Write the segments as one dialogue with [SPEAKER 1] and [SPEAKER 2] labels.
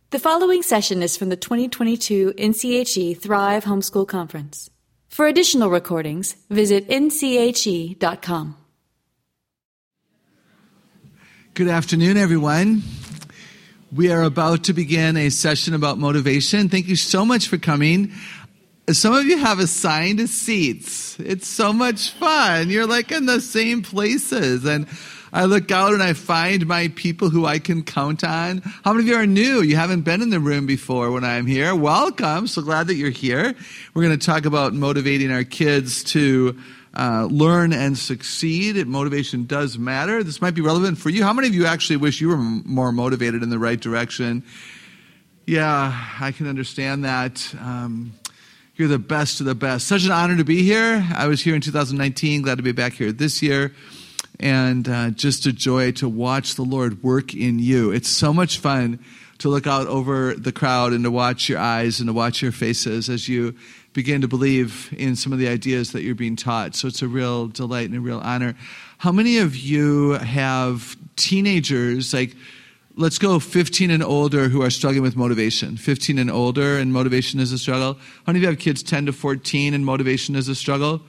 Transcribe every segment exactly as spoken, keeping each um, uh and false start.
[SPEAKER 1] The following session is from the twenty twenty-two N C H E Thrive Homeschool Conference. For additional recordings, visit N C H E dot com.
[SPEAKER 2] Good afternoon, everyone. We are about to begin a session about motivation. Thank you so much for coming. Some of you have assigned seats. It's so much fun. You're like in the same places. And I look out and I find my people who I can count on. How many of you are new? You haven't been in the room before when I'm here. Welcome. So glad that you're here. We're going to talk about motivating our kids to uh, learn and succeed. Motivation does matter. This might be relevant for you. How many of you actually wish you were m- more motivated in the right direction? Yeah, I can understand that. Um, you're the best of the best. Such an honor to be here. I was here in two thousand nineteen. Glad to be back here this year. And uh, just a joy to watch the Lord work in you. It's so much fun to look out over the crowd and to watch your eyes and to watch your faces as you begin to believe in some of the ideas that you're being taught. So it's a real delight and a real honor. How many of you have teenagers, like let's go fifteen and older, who are struggling with motivation? fifteen and older and motivation is a struggle. How many of you have kids ten to fourteen and motivation is a struggle?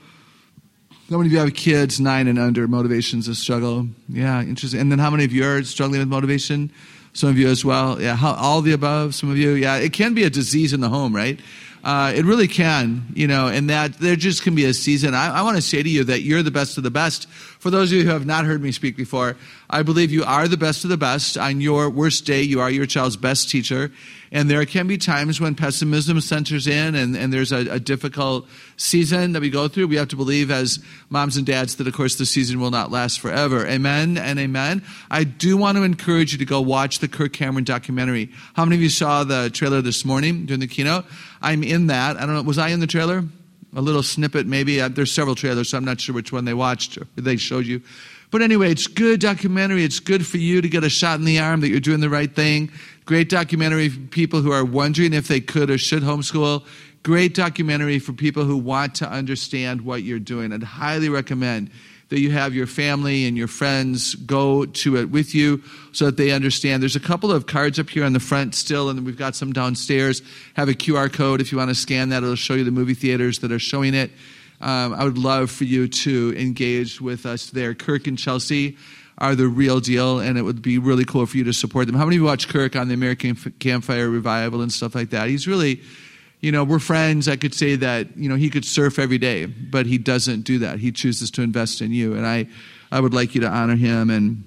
[SPEAKER 2] How many of you have kids nine and under? Motivation's a struggle. Yeah, interesting. And then how many of you are struggling with motivation? Some of you as well. Yeah, how, all the above. Some of you. Yeah, it can be a disease in the home, right? Uh, it really can, you know, and that there just can be a season. I, I want to say to you that you're the best of the best. For those of you who have not heard me speak before, I believe you are the best of the best. On your worst day, you are your child's best teacher. And there can be times when pessimism centers in and, and there's a, a difficult season that we go through. We have to believe as moms and dads that, of course, the season will not last forever. Amen and amen. I do want to encourage you to go watch the Kirk Cameron documentary. How many of you saw the trailer this morning during the keynote? I'm in that. I don't know. Was I in the trailer? A little snippet maybe. There's several trailers, so I'm not sure which one they watched or they showed you. But anyway, it's good documentary. It's good for you to get a shot in the arm that you're doing the right thing. Great documentary for people who are wondering if they could or should homeschool. Great documentary for people who want to understand what you're doing. I'd highly recommend that you have your family and your friends go to it with you so that they understand. There's a couple of cards up here on the front still, and we've got some downstairs. Have a Q R code. If you want to scan that, it'll show you the movie theaters that are showing it. Um, I would love for you to engage with us there. Kirk and Chelsea are the real deal, and it would be really cool for you to support them. How many of you watch Kirk on the American Campfire Revival and stuff like that? He's really, you know, we're friends. I could say that, you know, he could surf every day, but he doesn't do that. He chooses to invest in you, and I, I would like you to honor him and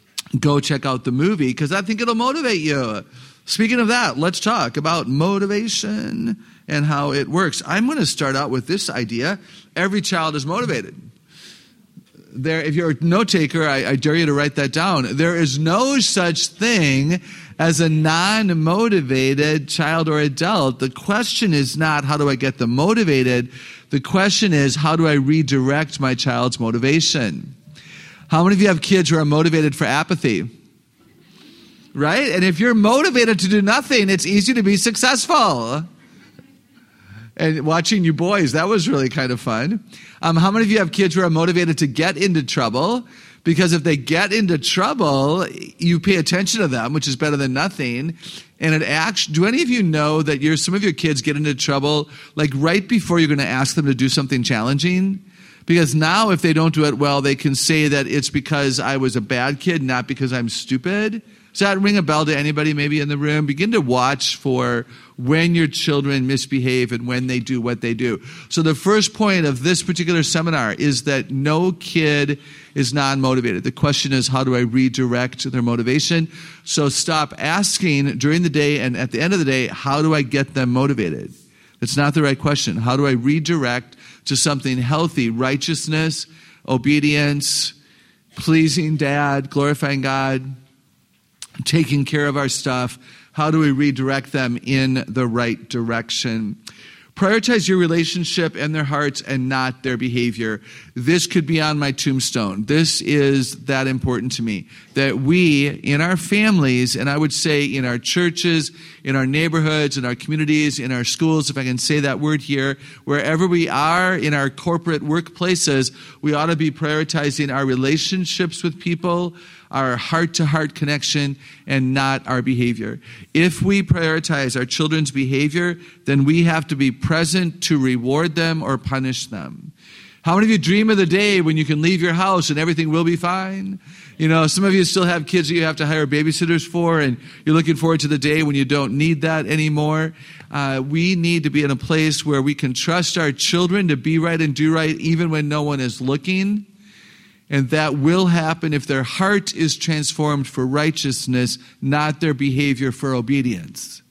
[SPEAKER 2] go check out the movie because I think it'll motivate you. Speaking of that, let's talk about motivation and how it works. I'm going to start out with this idea. Every child is motivated. There, if you're a note taker, I, I dare you to write that down. There is no such thing as a non-motivated child or adult. The question is not how do I get them motivated. The question is how do I redirect my child's motivation? How many of you have kids who are motivated for apathy? Right? And if you're motivated to do nothing, it's easy to be successful. And watching you boys, that was really kind of fun. Um, how many of you have kids who are motivated to get into trouble? Because if they get into trouble, you pay attention to them, which is better than nothing. And it actually, do any of you know that you're, some of your kids get into trouble like right before you're going to ask them to do something challenging? Because now if they don't do it well, they can say that it's because I was a bad kid, not because I'm stupid. Does that ring a bell to anybody maybe in the room? Begin to watch for when your children misbehave and when they do what they do. So the first point of this particular seminar is that no kid is non-motivated. The question is, how do I redirect their motivation? So stop asking during the day and at the end of the day, how do I get them motivated? It's not the right question. How do I redirect to something healthy? Righteousness, obedience, pleasing dad, glorifying God, taking care of our stuff. How do we redirect them in the right direction? Prioritize your relationship and their hearts and not their behavior. This could be on my tombstone. This is that important to me. That we, in our families, and I would say in our churches, in our neighborhoods, in our communities, in our schools, if I can say that word here, wherever we are in our corporate workplaces, we ought to be prioritizing our relationships with people, our heart-to-heart connection and not our behavior. If we prioritize our children's behavior, then we have to be present to reward them or punish them. How many of you dream of the day when you can leave your house and everything will be fine? You know, some of you still have kids that you have to hire babysitters for, and you're looking forward to the day when you don't need that anymore. Uh, we need to be in a place where we can trust our children to be right and do right even when no one is looking. And that will happen if their heart is transformed for righteousness, not their behavior for obedience.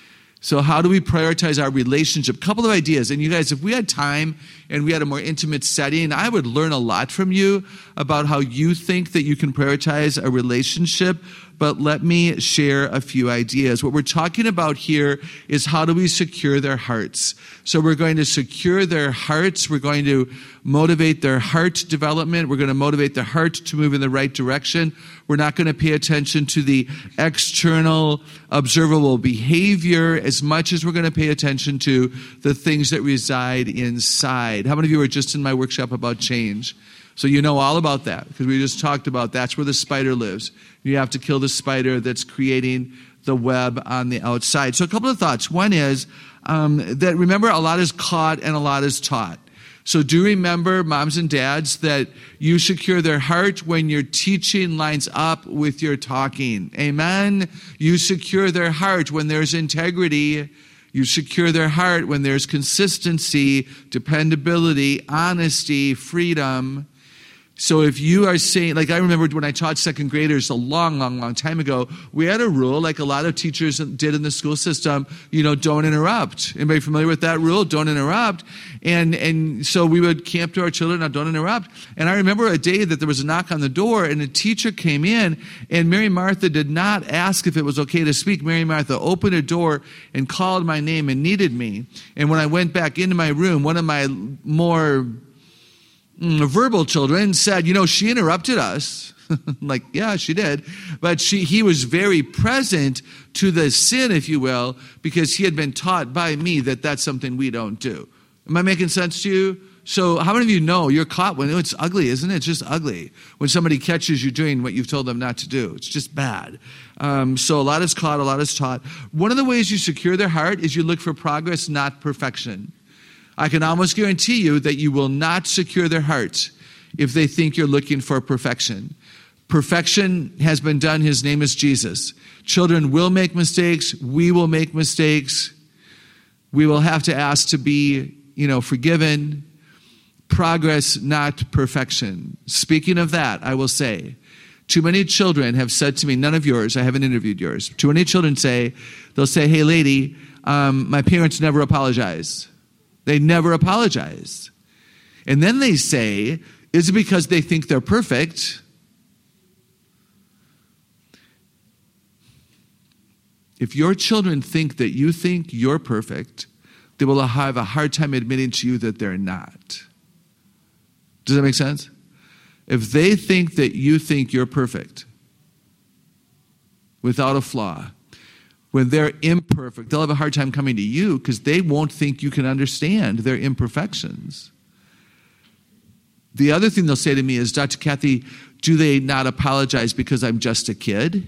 [SPEAKER 2] So how do we prioritize our relationship? Couple of ideas. And you guys, if we had time and we had a more intimate setting, I would learn a lot from you about how you think that you can prioritize a relationship. But let me share a few ideas. What we're talking about here is how do we secure their hearts? So we're going to secure their hearts. We're going to motivate their heart development. We're going to motivate their heart to move in the right direction. We're not going to pay attention to the external observable behavior as much as we're going to pay attention to the things that reside inside. How many of you were just in my workshop about change? So you know all about that because we just talked about that's where the spider lives. You have to kill the spider that's creating the web on the outside. So a couple of thoughts. One is um, that remember a lot is caught and a lot is taught. So do remember, moms and dads, that you secure their heart when your teaching lines up with your talking. Amen? You secure their heart when there's integrity. You secure their heart when there's consistency, dependability, honesty, freedom. So if you are saying, like I remember when I taught second graders a long, long, long time ago, we had a rule, like a lot of teachers did in the school system, you know, don't interrupt. Anybody familiar with that rule? Don't interrupt. And and so we would camp to our children, now don't interrupt. And I remember a day that there was a knock on the door and a teacher came in and Mary Martha did not ask if it was okay to speak. Mary Martha opened a door and called my name and needed me. And when I went back into my room, one of my more verbal children said, you know, she interrupted us. Like, yeah, she did. But she, he was very present to the sin, if you will, because he had been taught by me that that's something we don't do. Am I making sense to you? So how many of you know you're caught when it's ugly, isn't it? It's just ugly. When somebody catches you doing what you've told them not to do. It's just bad. Um, so a lot is caught, a lot is taught. One of the ways you secure their heart is you look for progress, not perfection. I can almost guarantee you that you will not secure their hearts if they think you're looking for perfection. Perfection has been done. His name is Jesus. Children will make mistakes. We will make mistakes. We will have to ask to be, you know, forgiven. Progress, not perfection. Speaking of that, I will say, too many children have said to me, none of yours, I haven't interviewed yours. Too many children say, they'll say, hey, lady, um, my parents never apologize. They never apologize. And then they say, is it because they think they're perfect? If your children think that you think you're perfect, they will have a hard time admitting to you that they're not. Does that make sense? If they think that you think you're perfect, without a flaw, when they're imperfect, they'll have a hard time coming to you because they won't think you can understand their imperfections. The other thing they'll say to me is, Doctor Kathy, do they not apologize because I'm just a kid?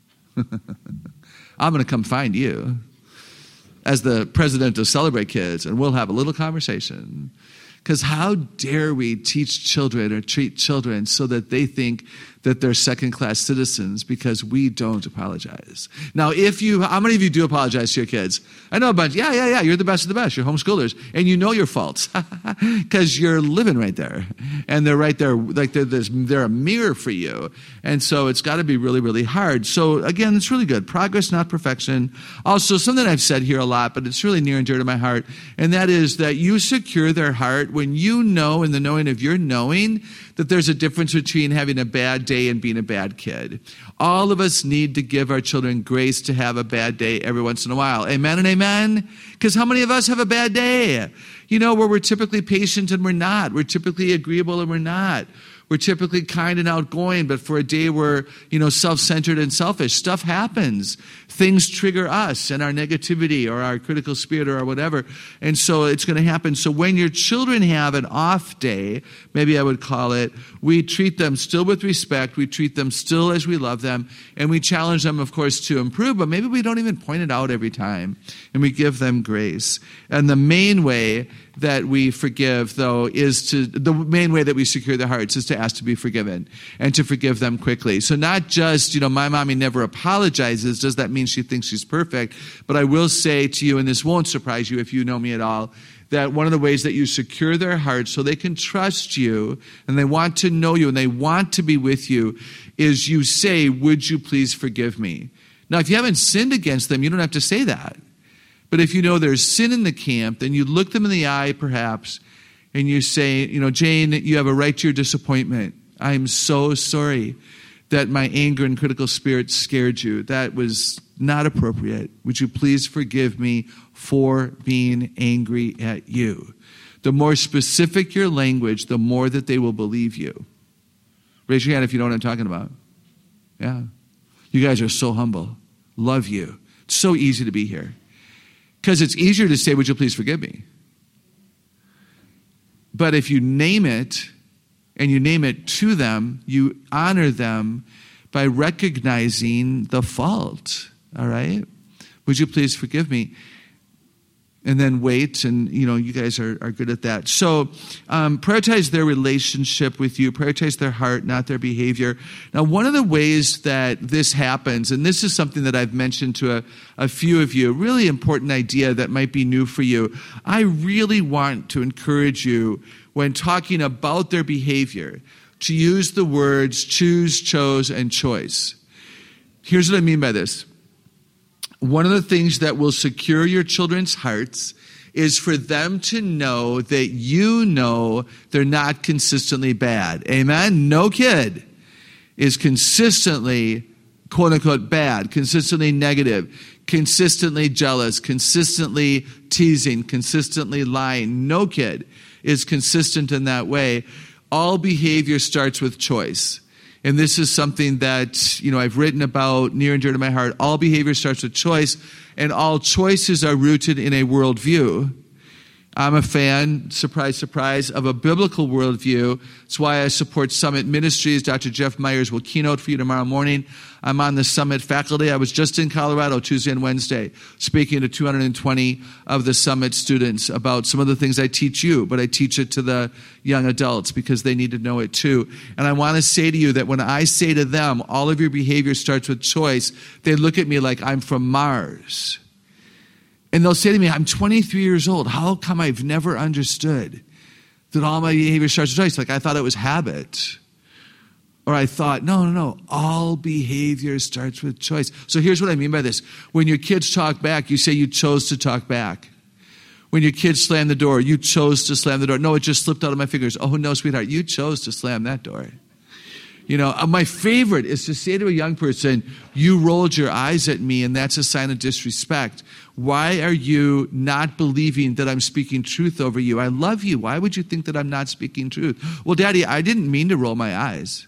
[SPEAKER 2] I'm going to come find you as the president of Celebrate Kids, and we'll have a little conversation. Because how dare we teach children or treat children so that they think that they're second-class citizens because we don't apologize. Now, if you, how many of you do apologize to your kids? I know a bunch. Yeah, yeah, yeah, you're the best of the best. You're homeschoolers. And you know your faults because you're living right there. And they're right there, like they're, they're a mirror for you. And so it's got to be really, really hard. So again, it's really good. Progress, not perfection. Also, something I've said here a lot, but it's really near and dear to my heart, and that is that you secure their heart when you know in the knowing of your knowing that there's a difference between having a bad day and being a bad kid. All of us need to give our children grace to have a bad day every once in a while. Amen and amen? Because how many of us have a bad day? You know, where we're typically patient and we're not. We're typically agreeable and we're not. We're typically kind and outgoing, but for a day we're, you know, self-centered and selfish. Stuff happens. Things trigger us and our negativity or our critical spirit or whatever. And so it's going to happen. So when your children have an off day, maybe I would call it, we treat them still with respect. We treat them still as we love them. And we challenge them, of course, to improve, but maybe we don't even point it out every time. And we give them grace. And the main way that we forgive, though, is to, the main way that we secure their hearts is to ask to be forgiven and to forgive them quickly. So not just, you know, my mommy never apologizes. Does that mean she thinks she's perfect? But I will say to you, and this won't surprise you if you know me at all, that one of the ways that you secure their hearts so they can trust you and they want to know you and they want to be with you is you say, would you please forgive me? Now, if you haven't sinned against them, you don't have to say that. But if you know there's sin in the camp, then you look them in the eye, perhaps, and you say, you know, Jane, you have a right to your disappointment. I'm so sorry that my anger and critical spirit scared you. That was not appropriate. Would you please forgive me for being angry at you? The more specific your language, the more that they will believe you. Raise your hand if you know what I'm talking about. Yeah. You guys are so humble. Love you. It's so easy to be here. Because it's easier to say, would you please forgive me? But if you name it, and you name it to them, you honor them by recognizing the fault. All right? Would you please forgive me? And then wait, and you know, you guys are, are good at that. So um, prioritize their relationship with you. Prioritize their heart, not their behavior. Now, one of the ways that this happens, and this is something that I've mentioned to a, a few of you, a really important idea that might be new for you. I really want to encourage you when talking about their behavior to use the words choose, chose, and choice. Here's what I mean by this. One of the things that will secure your children's hearts is for them to know that you know they're not consistently bad. Amen? No kid is consistently, quote unquote, bad, consistently negative, consistently jealous, consistently teasing, consistently lying. No kid is consistent in that way. All behavior starts with choice. And this is something that, you know, I've written about, near and dear to my heart. All behavior starts with choice, and all choices are rooted in a worldview. I'm a fan, surprise, surprise, of a biblical worldview. That's why I support Summit Ministries. Doctor Jeff Myers will keynote for you tomorrow morning. I'm on the Summit faculty. I was just in Colorado Tuesday and Wednesday speaking to two hundred twenty of the Summit students about some of the things I teach you, but I teach it to the young adults because they need to know it too. And I want to say to you that when I say to them, all of your behavior starts with choice, they look at me like I'm from Mars. And they'll say to me, I'm twenty-three years old. How come I've never understood that all my behavior starts with choice? Like I thought it was habit. Or I thought, no, no, no, all behavior starts with choice. So here's what I mean by this. When your kids talk back, you say you chose to talk back. When your kids slam the door, you chose to slam the door. No, it just slipped out of my fingers. Oh, no, sweetheart, you chose to slam that door. You know, my favorite is to say to a young person, you rolled your eyes at me, and that's a sign of disrespect. Why are you not believing that I'm speaking truth over you? I love you. Why would you think that I'm not speaking truth? Well, Daddy, I didn't mean to roll my eyes.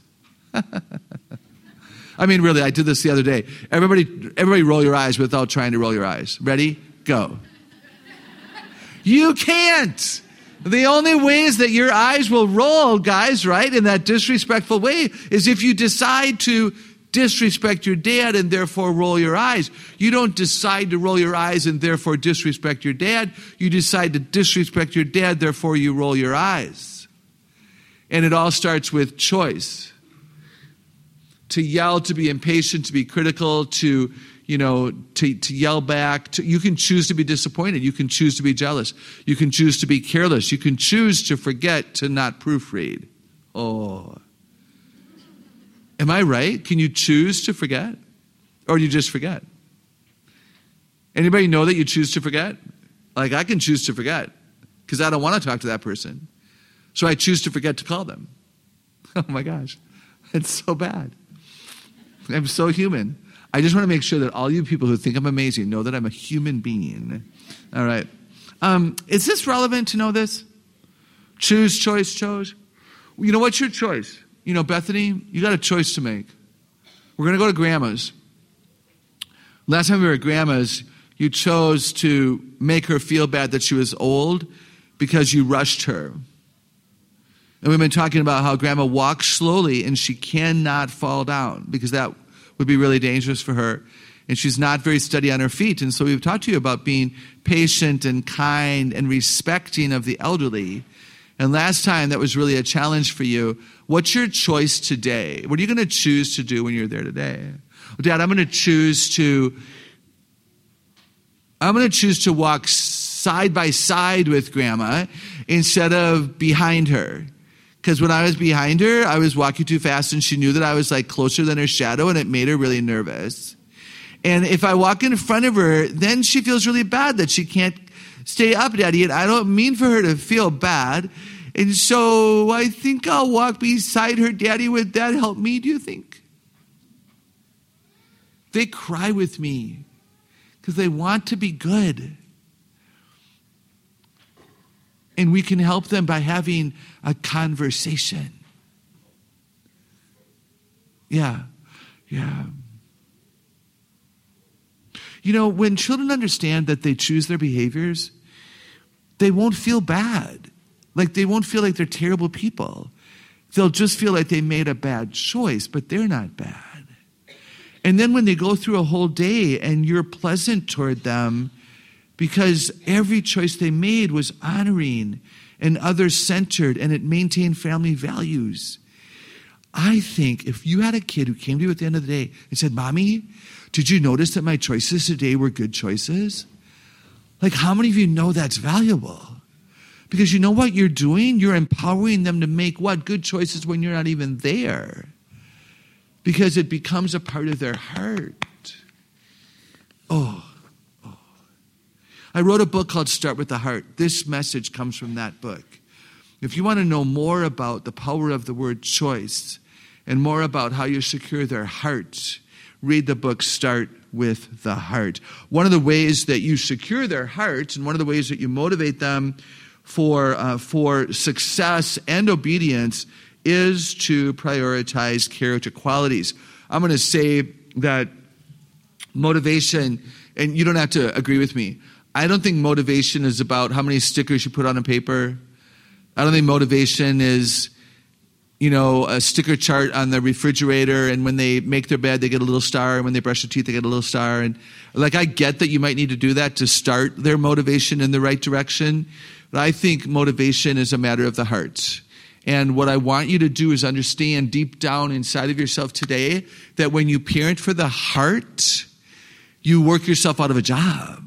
[SPEAKER 2] I mean, really, I did this the other day. Everybody, everybody roll your eyes without trying to roll your eyes. Ready? Go. You can't. The only ways that your eyes will roll, guys, right, in that disrespectful way is if you decide to disrespect your dad and therefore roll your eyes. You don't decide to roll your eyes and therefore disrespect your dad. You decide to disrespect your dad, therefore you roll your eyes. And it all starts with choice. To yell, to be impatient, to be critical, to, you know, to, to yell back. To, you can choose to be disappointed. You can choose to be jealous. You can choose to be careless. You can choose to forget to not proofread. Oh. Am I right? Can you choose to forget? Or do you just forget? Anybody know that you choose to forget? Like, I can choose to forget because I don't want to talk to that person. So I choose to forget to call them. Oh my gosh. It's so bad. I'm so human. I just want to make sure that all you people who think I'm amazing know that I'm a human being. All right. Um, is this relevant to know this? Choose, choice, chose. You know, what's your choice? you know, Bethany, you got a choice to make. We're going to go to Grandma's. Last time we were at Grandma's, you chose to make her feel bad that she was old because you rushed her. And we've been talking about how Grandma walks slowly and she cannot fall down because that would be really dangerous for her. And she's not very steady on her feet. And so we've talked to you about being patient and kind and respecting of the elderly. And last time that was really a challenge for you. What's your choice today? What are you going to choose to do when you're there today? Well, Dad, I'm going to choose to, I'm going to choose to walk side by side with Grandma instead of behind her. Because when I was behind her, I was walking too fast and she knew that I was like closer than her shadow and it made her really nervous. And if I walk in front of her, then she feels really bad that she can't stay up, Daddy. And I don't mean for her to feel bad. And so I think I'll walk beside her, Daddy. Would that help me, do you think? They cry with me because they want to be good. And we can help them by having a conversation. Yeah, yeah. You know, when children understand that they choose their behaviors, they won't feel bad. Like they won't feel like they're terrible people. They'll just feel like they made a bad choice, but they're not bad. And then when they go through a whole day and you're pleasant toward them because every choice they made was honoring and others-centered and it maintained family values. I think if you had a kid who came to you at the end of the day and said, Mommy, did you notice that my choices today were good choices? Like, how many of you know that's valuable? Because you know what you're doing? You're empowering them to make what? Good choices when you're not even there. Because it becomes a part of their heart. Oh, oh. I wrote a book called Start with the Heart. This message comes from that book. If you want to know more about the power of the word choice and more about how you secure their heart, read the book Start with the Heart. One of the ways that you secure their hearts and one of the ways that you motivate them for uh, for success and obedience is to prioritize character qualities. I'm going to say that motivation, and you don't have to agree with me, I don't think motivation is about how many stickers you put on a paper. I don't think motivation is, you know, a sticker chart on the refrigerator, and when they make their bed, they get a little star, and when they brush their teeth, they get a little star. And like, I get that you might need to do that to start their motivation in the right direction, but I think motivation is a matter of the heart. And what I want you to do is understand deep down inside of yourself today that when you parent for the heart, you work yourself out of a job.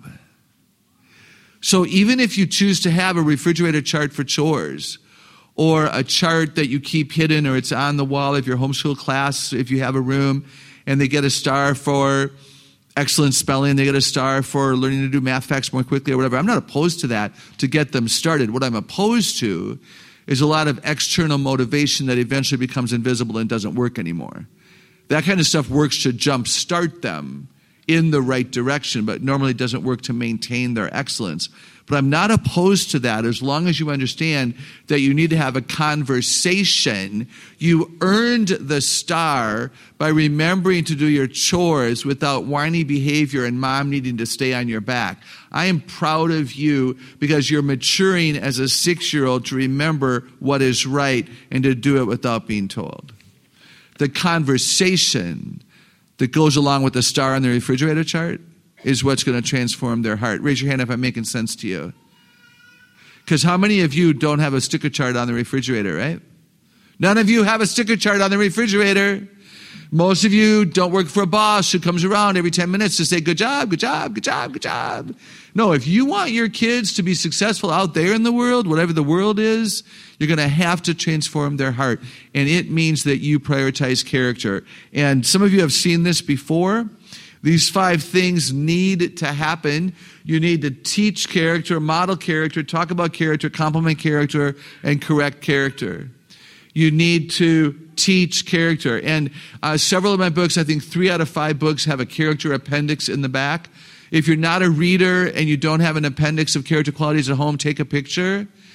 [SPEAKER 2] So even if you choose to have a refrigerator chart for chores, or a chart that you keep hidden, or it's on the wall of your homeschool class, if you have a room, and they get a star for excellent spelling, they get a star for learning to do math facts more quickly or whatever. I'm not opposed to that to get them started. What I'm opposed to is a lot of external motivation that eventually becomes invisible and doesn't work anymore. That kind of stuff works to jumpstart them in the right direction, but normally doesn't work to maintain their excellence. But I'm not opposed to that as long as you understand that you need to have a conversation. You earned the star by remembering to do your chores without whiny behavior and mom needing to stay on your back. I am proud of you because you're maturing as a six-year-old to remember what is right and to do it without being told. The conversation that goes along with the star on the refrigerator chart is what's going to transform their heart. Raise your hand if I'm making sense to you. Because how many of you don't have a sticker chart on the refrigerator, right? None of you have a sticker chart on the refrigerator. Most of you don't work for a boss who comes around every ten minutes to say, good job, good job, good job, good job. No, if you want your kids to be successful out there in the world, whatever the world is, you're going to have to transform their heart. And it means that you prioritize character. And some of you have seen this before. These five things need to happen. You need to teach character, model character, talk about character, compliment character, and correct character. You need to teach character. And uh, several of my books, I think three out of five books, have a character appendix in the back. If you're not a reader and you don't have an appendix of character qualities at home, take a picture.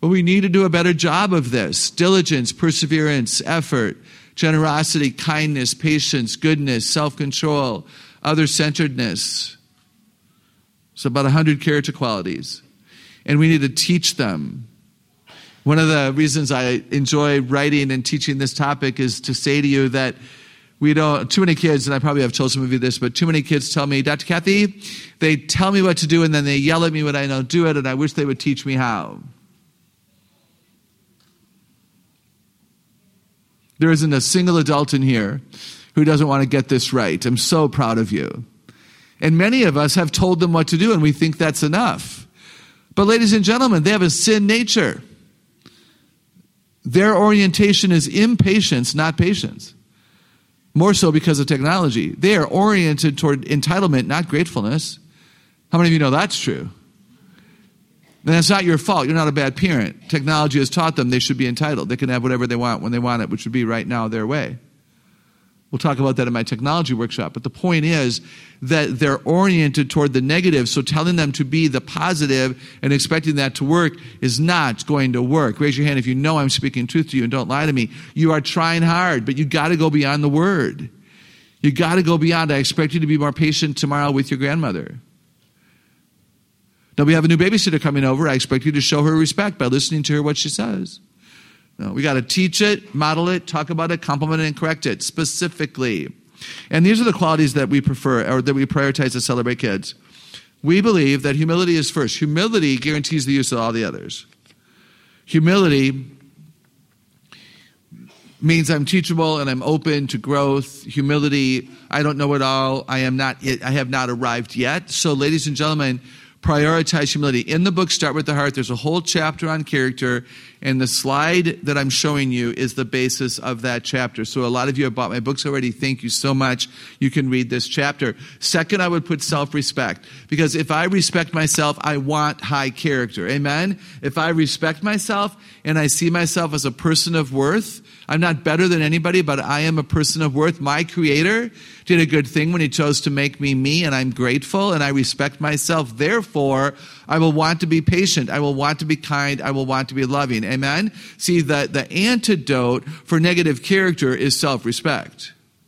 [SPEAKER 2] But we need to do a better job of this. Diligence, perseverance, effort, generosity, kindness, patience, goodness, self-control, other-centeredness. It's about one hundred character qualities. And we need to teach them. One of the reasons I enjoy writing and teaching this topic is to say to you that we don't, too many kids, and I probably have told some of you this, but too many kids tell me, Doctor Kathy, they tell me what to do and then they yell at me when I don't do it, and I wish they would teach me how. There isn't a single adult in here who doesn't want to get this right. I'm so proud of you. And many of us have told them what to do, and we think that's enough. But ladies and gentlemen, they have a sin nature. Their orientation is impatience, not patience. More so because of technology. They are oriented toward entitlement, not gratefulness. How many of you know that's true? And that's not your fault. You're not a bad parent. Technology has taught them they should be entitled. They can have whatever they want when they want it, which would be right now their way. We'll talk about that in my technology workshop. But the point is that they're oriented toward the negative, so telling them to be the positive and expecting that to work is not going to work. Raise your hand if you know I'm speaking truth to you, and don't lie to me. You are trying hard, but you got to go beyond the word. You got to go beyond. I expect you to be more patient tomorrow with your grandmother. Now, we have a new babysitter coming over. I expect you to show her respect by listening to her what she says. No, we got to teach it, model it, talk about it, compliment it, and correct it specifically. And these are the qualities that we prefer, or that we prioritize to celebrate kids. We believe that humility is first. Humility guarantees the use of all the others. Humility means I'm teachable and I'm open to growth. Humility, I don't know it all. I am not. I have not arrived yet. So, ladies and gentlemen, prioritize humility. In the book, Start with the Heart, there's a whole chapter on character, and the slide that I'm showing you is the basis of that chapter. So a lot of you have bought my books already. Thank you so much. You can read this chapter. Second, I would put self-respect, because if I respect myself, I want high character. Amen? If I respect myself and I see myself as a person of worth, I'm not better than anybody, but I am a person of worth. My Creator did a good thing when He chose to make me me, and I'm grateful, and I respect myself. Therefore, I will want to be patient. I will want to be kind. I will want to be loving. Amen? See, the, the antidote for negative character is self-respect,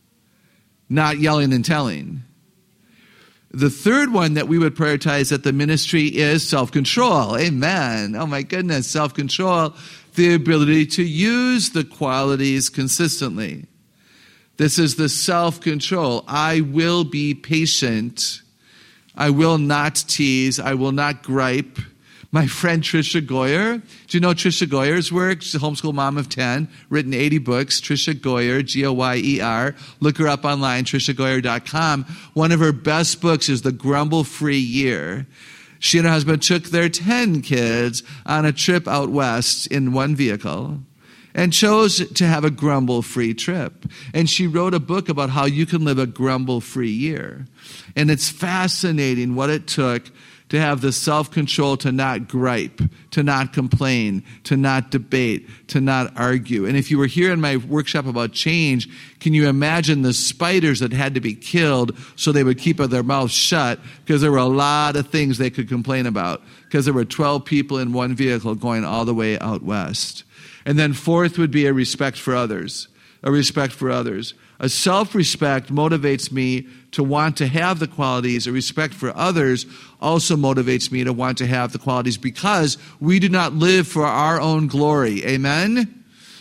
[SPEAKER 2] not yelling and telling. The third one that we would prioritize at the ministry is self-control. Amen. Oh my goodness, self-control. The ability to use the qualities consistently. This is the self-control. I will be patient. I will not tease. I will not gripe. My friend Tricia Goyer, do you know Tricia Goyer's work? She's a homeschool mom of ten, written eighty books. Tricia Goyer, G O Y E R. Look her up online, tricia goyer dot com. One of her best books is The Grumble-Free Year. She and her husband took their ten kids on a trip out west in one vehicle and chose to have a grumble-free trip. And she wrote a book about how you can live a grumble-free year. And it's fascinating what it took to have the self-control to not gripe, to not complain, to not debate, to not argue. And if you were here in my workshop about change, can you imagine the spiders that had to be killed so they would keep their mouths shut, because there were a lot of things they could complain about, because there were twelve people in one vehicle going all the way out west. And then fourth would be a respect for others, a respect for others. A self-respect motivates me to want to have the qualities. A respect for others also motivates me to want to have the qualities, because we do not live for our own glory. Amen?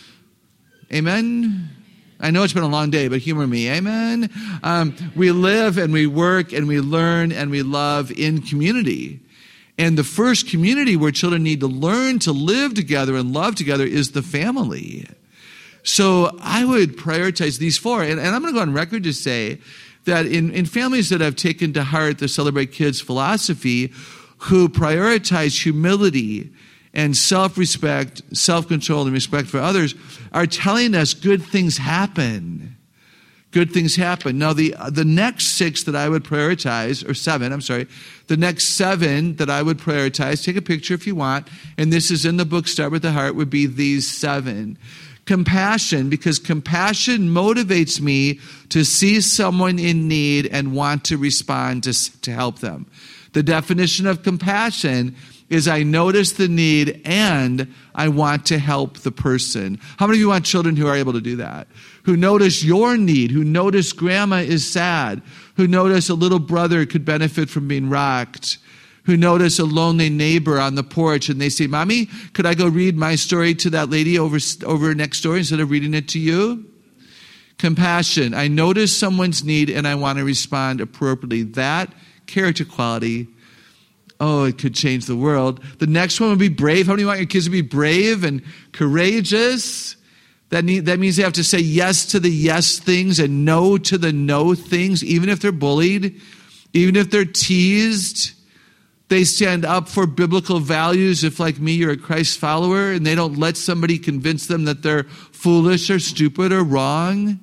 [SPEAKER 2] Amen? I know it's been a long day, but humor me. Amen? Um, we live and we work and we learn and we love in community. And the first community where children need to learn to live together and love together is the family. So I would prioritize these four. And, and I'm going to go on record to say that in, in families that have taken to heart the Celebrate Kids philosophy, who prioritize humility and self-respect, self-control, and respect for others, are telling us good things happen. Good things happen. Now, the the next six that I would prioritize, or seven, I'm sorry, the next seven that I would prioritize, take a picture if you want, and this is in the book, Start with the Heart, would be these seven. Compassion, because compassion motivates me to see someone in need and want to respond to, to help them. The definition of compassion is I notice the need and I want to help the person. How many of you want children who are able to do that? Who notice your need, who notice grandma is sad, who notice a little brother could benefit from being rocked, who notice a lonely neighbor on the porch and they say, Mommy, could I go read my story to that lady over, over next door instead of reading it to you? Compassion. I notice someone's need and I want to respond appropriately. That character quality, oh, it could change the world. The next one would be brave. How many want your kids to be brave and courageous? That, need, that means they have to say yes to the yes things and no to the no things, even if they're bullied, even if they're teased. They stand up for biblical values. If, like me, you're a Christ follower, and they don't let somebody convince them that they're foolish or stupid or wrong.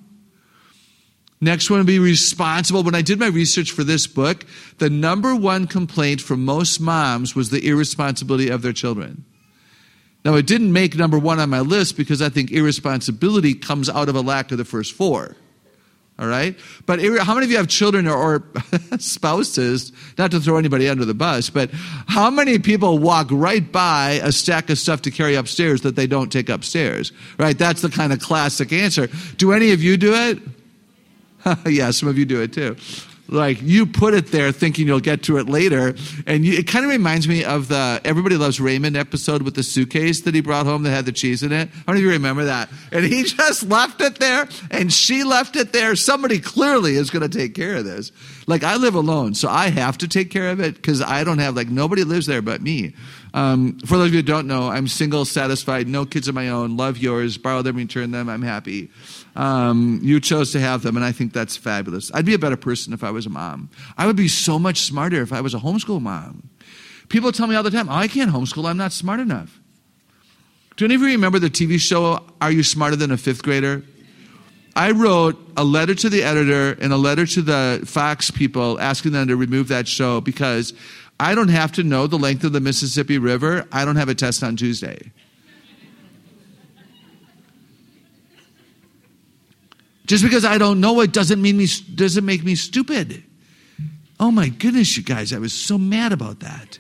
[SPEAKER 2] Next one would be responsible. When I did my research for this book, the number one complaint from most moms was the irresponsibility of their children. Now, it didn't make number one on my list because I think irresponsibility comes out of a lack of the first four. All right? But how many of you have children or, or spouses, not to throw anybody under the bus, but how many people walk right by a stack of stuff to carry upstairs that they don't take upstairs? Right? That's the kind of classic answer. Do any of you do it? Yeah, some of you do it too. Like, you put it there thinking you'll get to it later. And you, it kind of reminds me of the Everybody Loves Raymond episode with the suitcase that he brought home that had the cheese in it. How many of you remember that? And he just left it there, and she left it there. Somebody clearly is going to take care of this. Like, I live alone, so I have to take care of it because I don't have, like, nobody lives there but me. Um, for those of you who don't know, I'm single, satisfied, no kids of my own, love yours, borrow them, return them, I'm happy. Um, you chose to have them, and I think that's fabulous. I'd be a better person if I was a mom. I would be so much smarter if I was a homeschool mom. People tell me all the time, oh, I can't homeschool, I'm not smart enough. Do any of you remember the T V show, Are You Smarter Than a Fifth Grader? I wrote a letter to the editor and a letter to the Fox people asking them to remove that show because I don't have to know the length of the Mississippi River. I don't have a test on Tuesday. Just because I don't know it doesn't mean me doesn't make me stupid. Oh my goodness, you guys, I was so mad about that.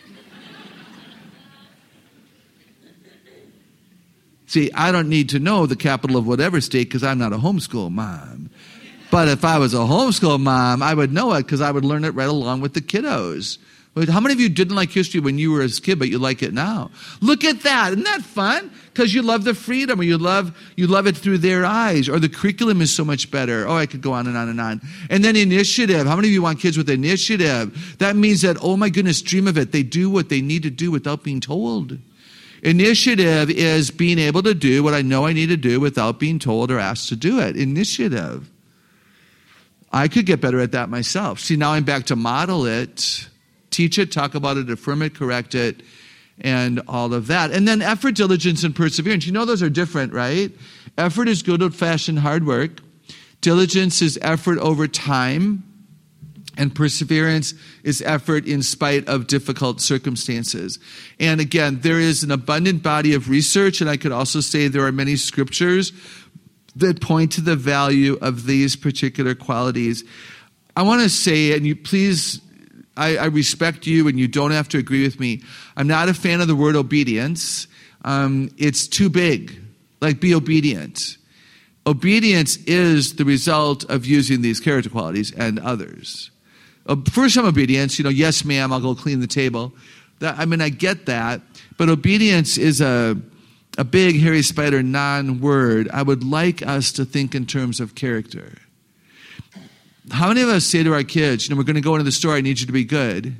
[SPEAKER 2] See, I don't need to know the capital of whatever state because I'm not a homeschool mom. But if I was a homeschool mom, I would know it because I would learn it right along with the kiddos. How many of you didn't like history when you were a kid, but you like it now? Look at that. Isn't that fun? Because you love the freedom, or you love you love it through their eyes, or the curriculum is so much better. Oh, I could go on and on and on. And then initiative. How many of you want kids with initiative? That means that, oh my goodness, dream of it. They do what they need to do without being told. Initiative is being able to do what I know I need to do without being told or asked to do it. Initiative. I could get better at that myself. See, now I'm back to model it. Teach it, talk about it, affirm it, correct it, and all of that. And then effort, diligence, and perseverance. You know those are different, right? Effort is good old-fashioned hard work. Diligence is effort over time. And perseverance is effort in spite of difficult circumstances. And again, there is an abundant body of research, and I could also say there are many scriptures that point to the value of these particular qualities. I want to say, and you please... I, I respect you, and you don't have to agree with me. I'm not a fan of the word obedience. Um, it's too big. Like, be obedient. Obedience is the result of using these character qualities and others. Uh, first time obedience, you know, yes, ma'am, I'll go clean the table. That, I mean, I get that. But obedience is a, a big, hairy spider non-word. I would like us to think in terms of character. How many of us say to our kids, you know, we're going to go into the store, I need you to be good?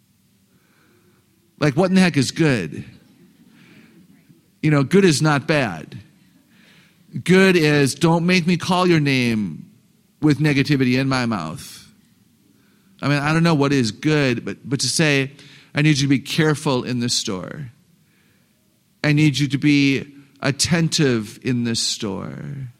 [SPEAKER 2] Like, what in the heck is good? You know, good is not bad. Good is, don't make me call your name with negativity in my mouth. I mean, I don't know what is good, but, but to say, I need you to be careful in this store. I need you to be attentive in this store.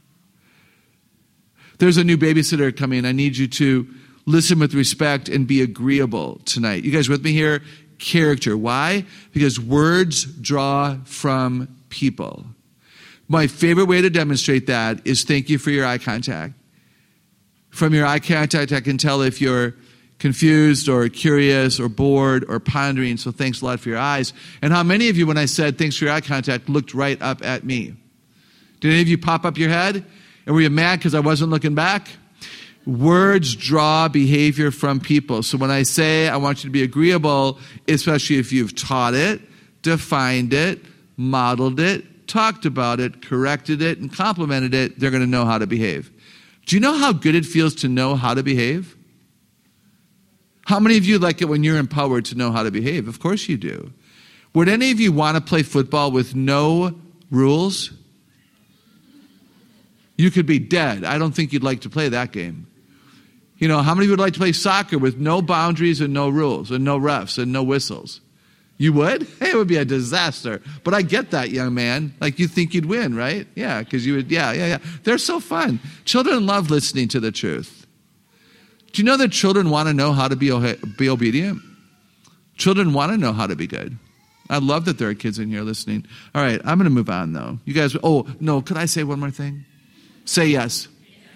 [SPEAKER 2] There's a new babysitter coming. I need you to listen with respect and be agreeable tonight. You guys with me here? Character. Why? Because words draw from people. My favorite way to demonstrate that is thank you for your eye contact. From your eye contact, I can tell if you're confused or curious or bored or pondering, so thanks a lot for your eyes. And how many of you, when I said thanks for your eye contact, looked right up at me? Did any of you pop up your head? And were you mad because I wasn't looking back? Words draw behavior from people. So when I say I want you to be agreeable, especially if you've taught it, defined it, modeled it, talked about it, corrected it, and complimented it, they're going to know how to behave. Do you know how good it feels to know how to behave? How many of you like it when you're empowered to know how to behave? Of course you do. Would any of you want to play football with no rules? You could be dead. I don't think you'd like to play that game. You know, how many would like to play soccer with no boundaries and no rules and no refs and no whistles? You would? Hey, it would be a disaster. But I get that, young man. Like, you think you'd win, right? Yeah, because you would, yeah, yeah, yeah. They're so fun. Children love listening to the truth. Do you know that children want to know how to be, be obedient? Children want to know how to be good. I love that there are kids in here listening. All right, I'm going to move on, though. You guys, oh, no, could I say one more thing? Say yes.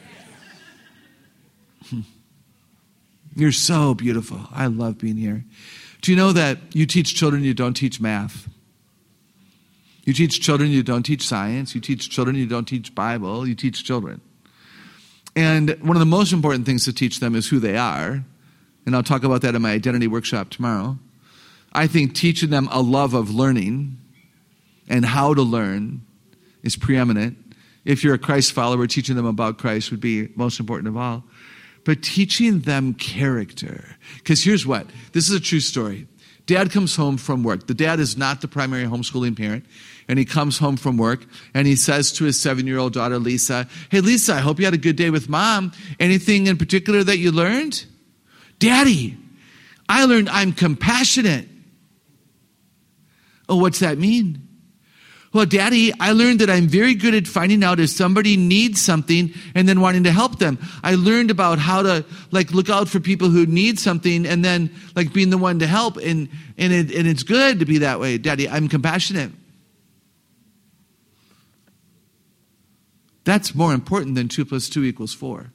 [SPEAKER 2] You're so beautiful. I love being here. Do you know that you teach children, you don't teach math? You teach children, you don't teach science. You teach children, you don't teach Bible. You teach children. And one of the most important things to teach them is who they are. And I'll talk about that in my identity workshop tomorrow. I think teaching them a love of learning and how to learn is preeminent. If you're a Christ follower, teaching them about Christ would be most important of all. But teaching them character. Because here's what. This is a true story. Dad comes home from work. The dad is not the primary homeschooling parent. And he comes home from work and he says to his seven-year-old daughter, Lisa, hey, Lisa, I hope you had a good day with Mom. Anything in particular that you learned? Daddy, I learned I'm compassionate. Oh, what's that mean? Well, Daddy, I learned that I'm very good at finding out if somebody needs something and then wanting to help them. I learned about how to like look out for people who need something and then like being the one to help. And, and, it, and it's good to be that way. Daddy, I'm compassionate. That's more important than two plus two equals four.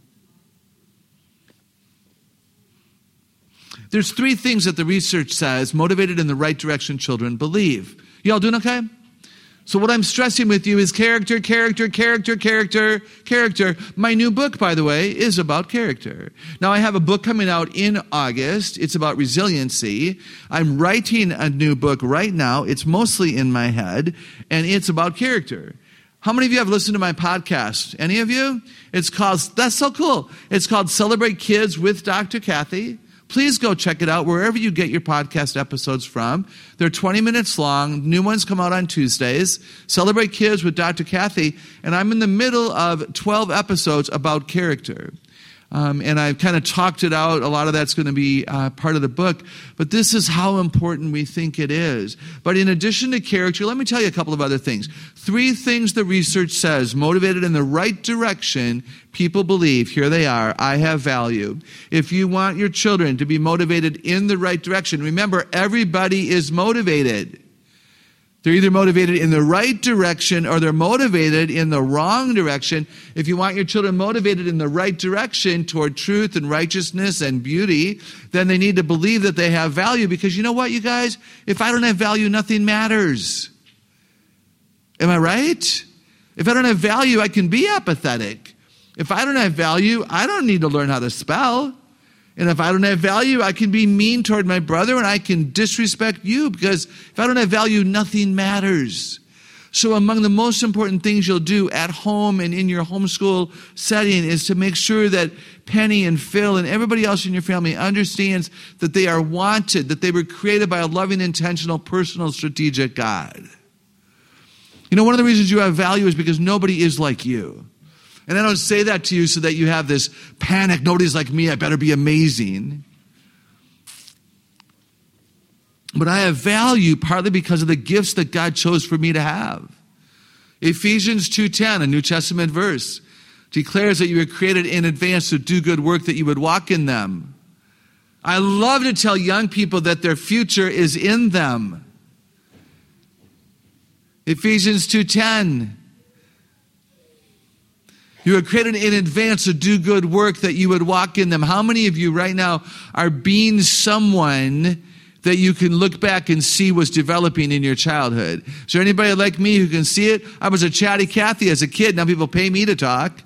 [SPEAKER 2] There's three things that the research says motivated in the right direction children believe. Y'all doing okay? So what I'm stressing with you is character, character, character, character, character. My new book, by the way, is about character. Now, I have a book coming out in August. It's about resiliency. I'm writing a new book right now. It's mostly in my head, and it's about character. How many of you have listened to my podcast? Any of you? It's called, that's so cool. It's called Celebrate Kids with Doctor Kathy. Please go check it out wherever you get your podcast episodes from. They're twenty minutes long. New ones come out on Tuesdays. Celebrate Kids with Doctor Kathy. And I'm in the middle of twelve episodes about character. Um, and I've kind of talked it out. A lot of that's going to be uh, part of the book. But this is how important we think it is. But in addition to character, let me tell you a couple of other things. Three things the research says, motivated in the right direction, people believe. Here they are. I have value. If you want your children to be motivated in the right direction, remember, everybody is motivated. They're either motivated in the right direction or they're motivated in the wrong direction. If you want your children motivated in the right direction toward truth and righteousness and beauty, then they need to believe that they have value. Because you know what, you guys? If I don't have value, nothing matters. Am I right? If I don't have value, I can be apathetic. If I don't have value, I don't need to learn how to spell. And if I don't have value, I can be mean toward my brother and I can disrespect you, because if I don't have value, nothing matters. So among the most important things you'll do at home and in your homeschool setting is to make sure that Penny and Phil and everybody else in your family understands that they are wanted, that they were created by a loving, intentional, personal, strategic God. You know, one of the reasons you have value is because nobody is like you. And I don't say that to you so that you have this panic. Nobody's like me. I better be amazing. But I have value partly because of the gifts that God chose for me to have. Ephesians two ten, a New Testament verse, declares that you were created in advance to do good work, that you would walk in them. I love to tell young people that their future is in them. Ephesians two ten. You were created in advance to do good work that you would walk in them. How many of you right now are being someone that you can look back and see was developing in your childhood? Is there anybody like me who can see it? I was a chatty Cathy as a kid. Now people pay me to talk.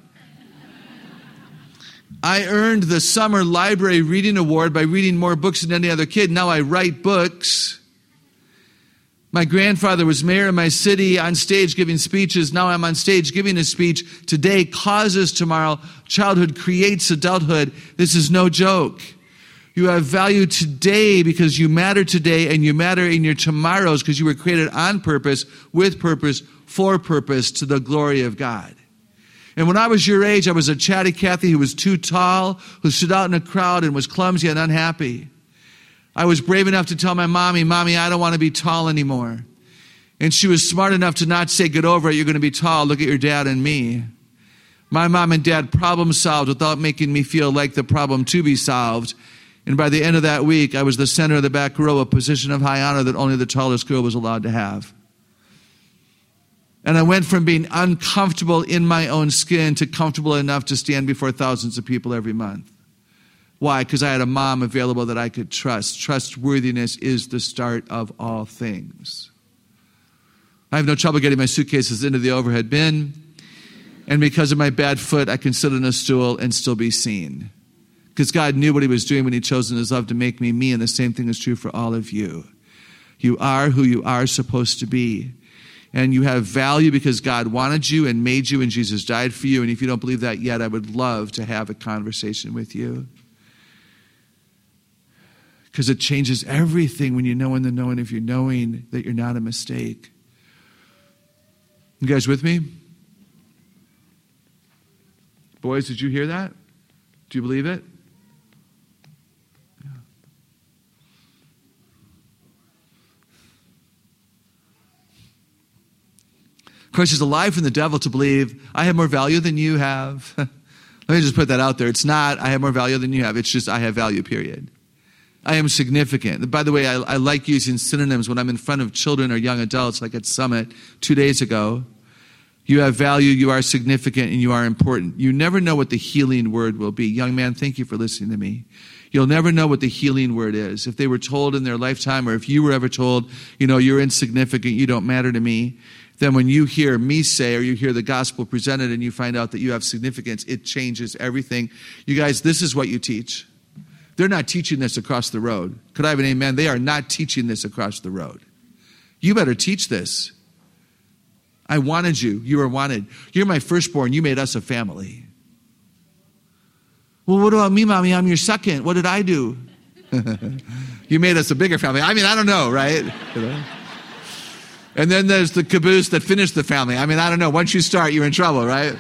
[SPEAKER 2] I earned the Summer Library Reading Award by reading more books than any other kid. Now I write books. My grandfather was mayor of my city, on stage giving speeches. Now I'm on stage giving a speech. Today causes tomorrow. Childhood creates adulthood. This is no joke. You have value today because you matter today, and you matter in your tomorrows because you were created on purpose, with purpose, for purpose, to the glory of God. And when I was your age, I was a chatty Cathy who was too tall, who stood out in a crowd and was clumsy and unhappy. I was brave enough to tell my mommy, Mommy, I don't want to be tall anymore. And she was smart enough to not say, get over it, you're going to be tall, look at your dad and me. My mom and dad problem solved without making me feel like the problem to be solved. And by the end of that week, I was the center of the back row, a position of high honor that only the tallest girl was allowed to have. And I went from being uncomfortable in my own skin to comfortable enough to stand before thousands of people every month. Why? Because I had a mom available that I could trust. Trustworthiness is the start of all things. I have no trouble getting my suitcases into the overhead bin. And because of my bad foot, I can sit on a stool and still be seen. Because God knew what he was doing when he chose in his love to make me me, and the same thing is true for all of you. You are who you are supposed to be. And you have value because God wanted you and made you, and Jesus died for you. And if you don't believe that yet, I would love to have a conversation with you. Because it changes everything when you know in the knowing if you're knowing that you're not a mistake. You guys with me? Boys, did you hear that? Do you believe it? Yeah. Of course, there's a lie from the devil to believe, I have more value than you have. Let me just put that out there. It's not, I have more value than you have. It's just, I have value, period. I am significant. By the way, I, I like using synonyms when I'm in front of children or young adults, like at Summit two days ago. You have value, you are significant, and you are important. You never know what the healing word will be. Young man, thank you for listening to me. You'll never know what the healing word is. If they were told in their lifetime, or if you were ever told, you know, you're insignificant, you don't matter to me, then when you hear me say, or you hear the gospel presented and you find out that you have significance, it changes everything. You guys, this is what you teach. They're not teaching this across the road. Could I have an amen? They are not teaching this across the road. You better teach this. I wanted you. You were wanted. You're my firstborn. You made us a family. Well, what about me, Mommy? I'm your second. What did I do? You made us a bigger family. I mean, I don't know, right? And then there's the caboose that finished the family. I mean, I don't know. Once you start, you're in trouble, right?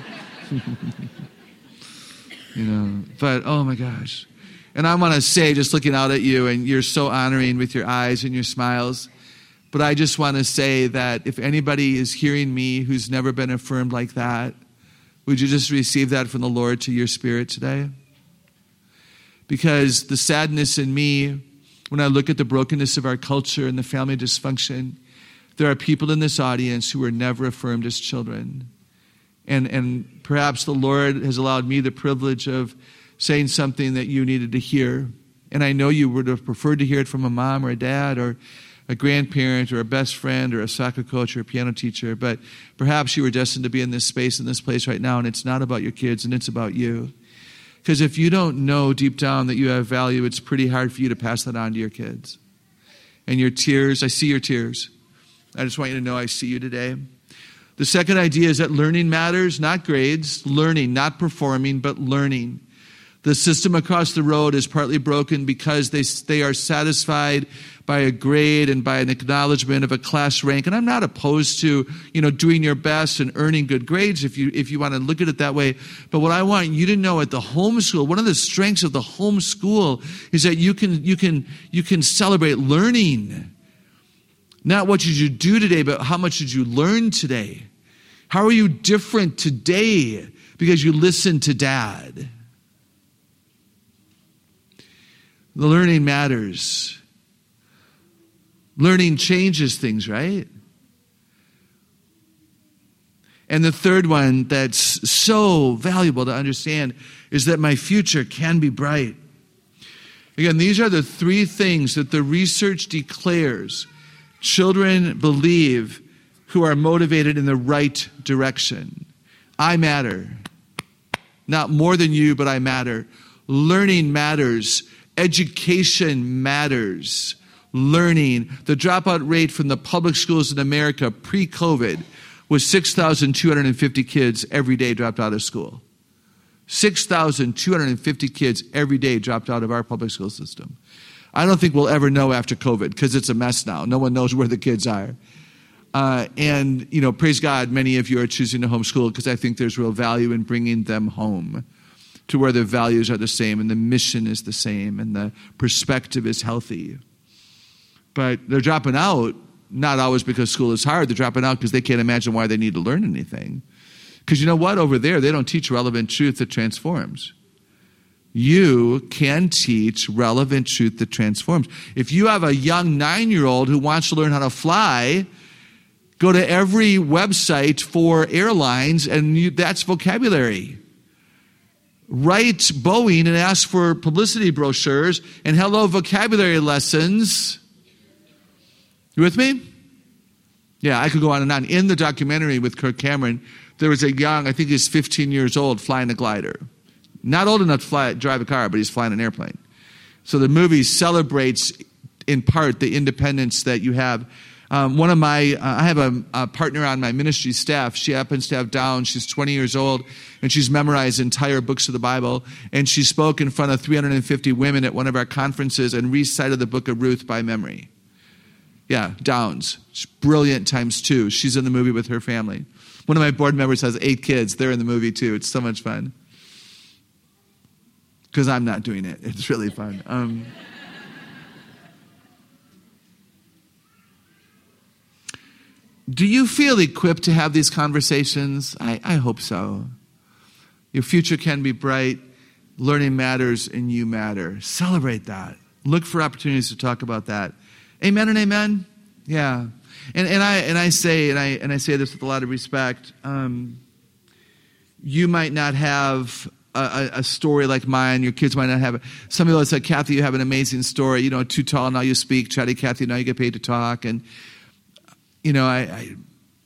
[SPEAKER 2] You know, but oh my gosh. And I want to say, just looking out at you, and you're so honoring with your eyes and your smiles, but I just want to say that if anybody is hearing me who's never been affirmed like that, would you just receive that from the Lord to your spirit today? Because the sadness in me, when I look at the brokenness of our culture and the family dysfunction, there are people in this audience who were never affirmed as children. And, and perhaps the Lord has allowed me the privilege of saying something that you needed to hear. And I know you would have preferred to hear it from a mom or a dad or a grandparent or a best friend or a soccer coach or a piano teacher, but perhaps you were destined to be in this space, in this place right now, and it's not about your kids and it's about you. Because if you don't know deep down that you have value, it's pretty hard for you to pass that on to your kids. And your tears, I see your tears. I just want you to know I see you today. The second idea is that learning matters, not grades. Learning, not performing, but learning. The system across the road is partly broken because they, they are satisfied by a grade and by an acknowledgement of a class rank. And I'm not opposed to, you know, doing your best and earning good grades if you if you want to look at it that way. But what I want you to know at the homeschool, one of the strengths of the homeschool is that you can you can you can celebrate learning. Not what did you do today, but how much did you learn today? How are you different today because you listened to Dad? The learning matters. Learning changes things, right? And the third one that's so valuable to understand is that my future can be bright. Again, these are the three things that the research declares children believe who are motivated in the right direction. I matter. Not more than you, but I matter. Learning matters. Education matters. Learning. The dropout rate from the public schools in America pre-COVID was six thousand two hundred fifty kids every day dropped out of school. six thousand two hundred fifty kids every day dropped out of our public school system. I don't think we'll ever know after COVID because it's a mess now. No one knows where the kids are. Uh, and, you know, praise God, many of you are choosing to homeschool because I think there's real value in bringing them home to where their values are the same and the mission is the same and the perspective is healthy. But they're dropping out, not always because school is hard. They're dropping out because they can't imagine why they need to learn anything. Because you know what? Over there, they don't teach relevant truth that transforms. You can teach relevant truth that transforms. If you have a young nine-year-old who wants to learn how to fly, go to every website for airlines, and you, that's vocabulary. Write Boeing and ask for publicity brochures and hello vocabulary lessons. You with me? Yeah, I could go on and on. In the documentary with Kirk Cameron, there was a young, I think he's fifteen years old, flying a glider. Not old enough to fly, drive a car, but he's flying an airplane. So the movie celebrates, in part, the independence that you have. Um, one of my, uh, I have a, a partner on my ministry staff. She happens to have Down. She's twenty years old, and she's memorized entire books of the Bible. And she spoke in front of three hundred fifty women at one of our conferences and recited the book of Ruth by memory. Yeah, Downs. She's brilliant times two. She's in the movie with her family. One of my board members has eight kids. They're in the movie too. It's so much fun. Because I'm not doing it. It's really fun. Um, do you feel equipped to have these conversations? I, I hope so. Your future can be bright. Learning matters and you matter. Celebrate that. Look for opportunities to talk about that. Amen and amen? Yeah. And and I and I say and I and I say this with a lot of respect. Um, you might not have a, a story like mine. Your kids might not have it. Some people have said, Kathy, you have an amazing story. You know, too tall, now you speak. Chatty Kathy, now you get paid to talk. And you know, I, I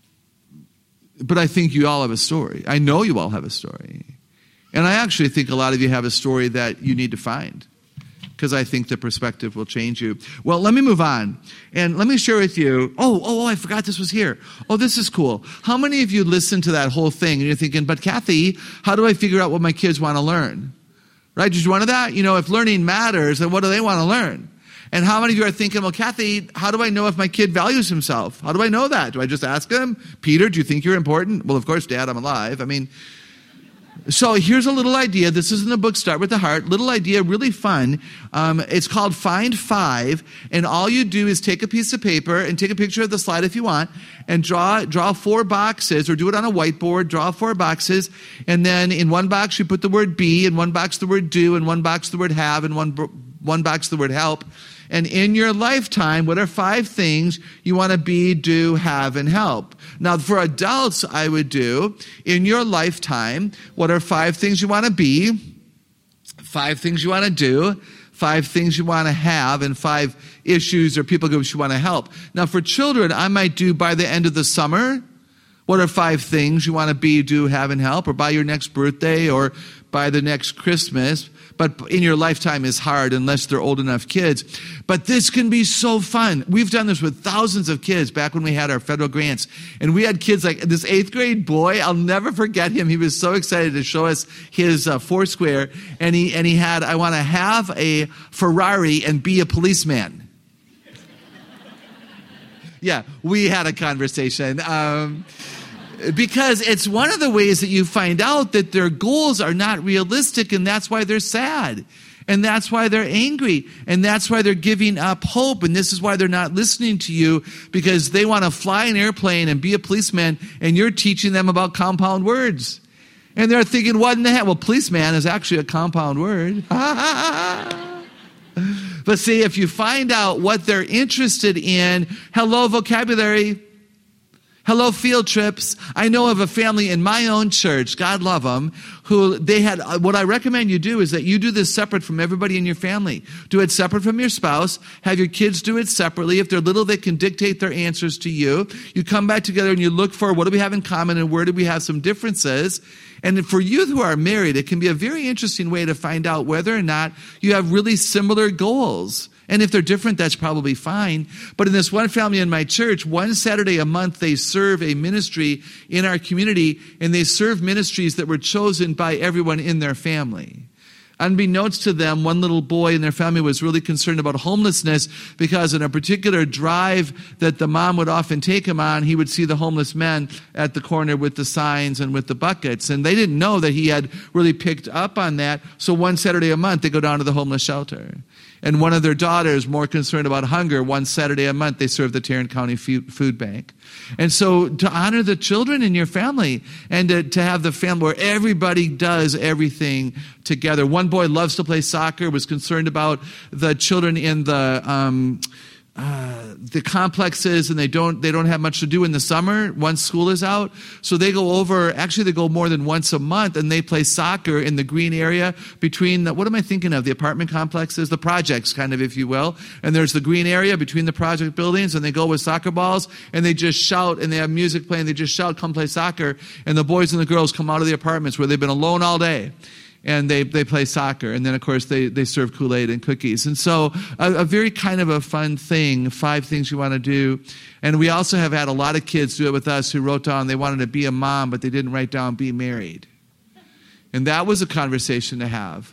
[SPEAKER 2] but I think you all have a story. I know you all have a story. And I actually think a lot of you have a story that you need to find. Because I think the perspective will change you. Well, let me move on. And let me share with you, oh, oh, oh, I forgot this was here. Oh, this is cool. How many of you listened to that whole thing and you're thinking, but Kathy, how do I figure out what my kids want to learn? Right? Did you want to that? You know, if learning matters, then what do they want to learn? And how many of you are thinking, well, Kathy, how do I know if my kid values himself? How do I know that? Do I just ask him, Peter, do you think you're important? Well, of course, Dad, I'm alive. I mean, so here's a little idea. This isn't a book, Start with the Heart. Little idea, really fun. Um, it's called Find Five. And all you do is take a piece of paper and take a picture of the slide if you want and draw draw four boxes or do it on a whiteboard. Draw four boxes. And then in one box you put the word be, in one box the word do, in one box the word have, in one, one box the word help. And in your lifetime, what are five things you want to be, do, have, and help? Now, for adults, I would do, in your lifetime, what are five things you want to be, five things you want to do, five things you want to have, and five issues or people groups you want to help. Now, for children, I might do by the end of the summer, what are five things you want to be, do, have, and help, or by your next birthday, or by the next Christmas. But in your lifetime is hard unless they're old enough kids. But this can be so fun. We've done this with thousands of kids back when we had our federal grants. And we had kids like this eighth grade boy. I'll never forget him. He was so excited to show us his uh, Foursquare. And he, and he had, I want to have a Ferrari and be a policeman. Yeah, we had a conversation. Um, Because it's one of the ways that you find out that their goals are not realistic, and that's why they're sad. And that's why they're angry. And that's why they're giving up hope. And this is why they're not listening to you, because they want to fly an airplane and be a policeman, and you're teaching them about compound words. And they're thinking, what in the heck? Well, policeman is actually a compound word. But see, if you find out what they're interested in, hello, vocabulary. Hello, field trips. I know of a family in my own church, God love them, who they had, what I recommend you do is that you do this separate from everybody in your family. Do it separate from your spouse. Have your kids do it separately. If they're little, they can dictate their answers to you. You come back together and you look for what do we have in common and where do we have some differences. And for you who are married, it can be a very interesting way to find out whether or not you have really similar goals. And if they're different, that's probably fine. But in this one family in my church, one Saturday a month, they serve a ministry in our community, and they serve ministries that were chosen by everyone in their family. Unbeknownst to them, one little boy in their family was really concerned about homelessness because in a particular drive that the mom would often take him on, he would see the homeless men at the corner with the signs and with the buckets. And they didn't know that he had really picked up on that. So one Saturday a month, they go down to the homeless shelter. And one of their daughters, more concerned about hunger, one Saturday a month, they serve the Tarrant County Food Bank. And so to honor the children in your family and to, to have the family where everybody does everything together. One boy loves to play soccer, was concerned about the children in the um, uh, the complexes, and they don't they don't have much to do in the summer once school is out. So they go over, actually they go more than once a month, and they play soccer in the green area between the, what am I thinking of? The apartment complexes, the projects kind of, if you will. And there's the green area between the project buildings, and they go with soccer balls, and they just shout, and they have music playing, they just shout, come play soccer. And the boys and the girls come out of the apartments where they've been alone all day. And they, they play soccer. And then, of course, they, they serve Kool-Aid and cookies. And so a, a very kind of a fun thing, five things you want to do. And we also have had a lot of kids do it with us who wrote down they wanted to be a mom, but they didn't write down be married. And that was a conversation to have.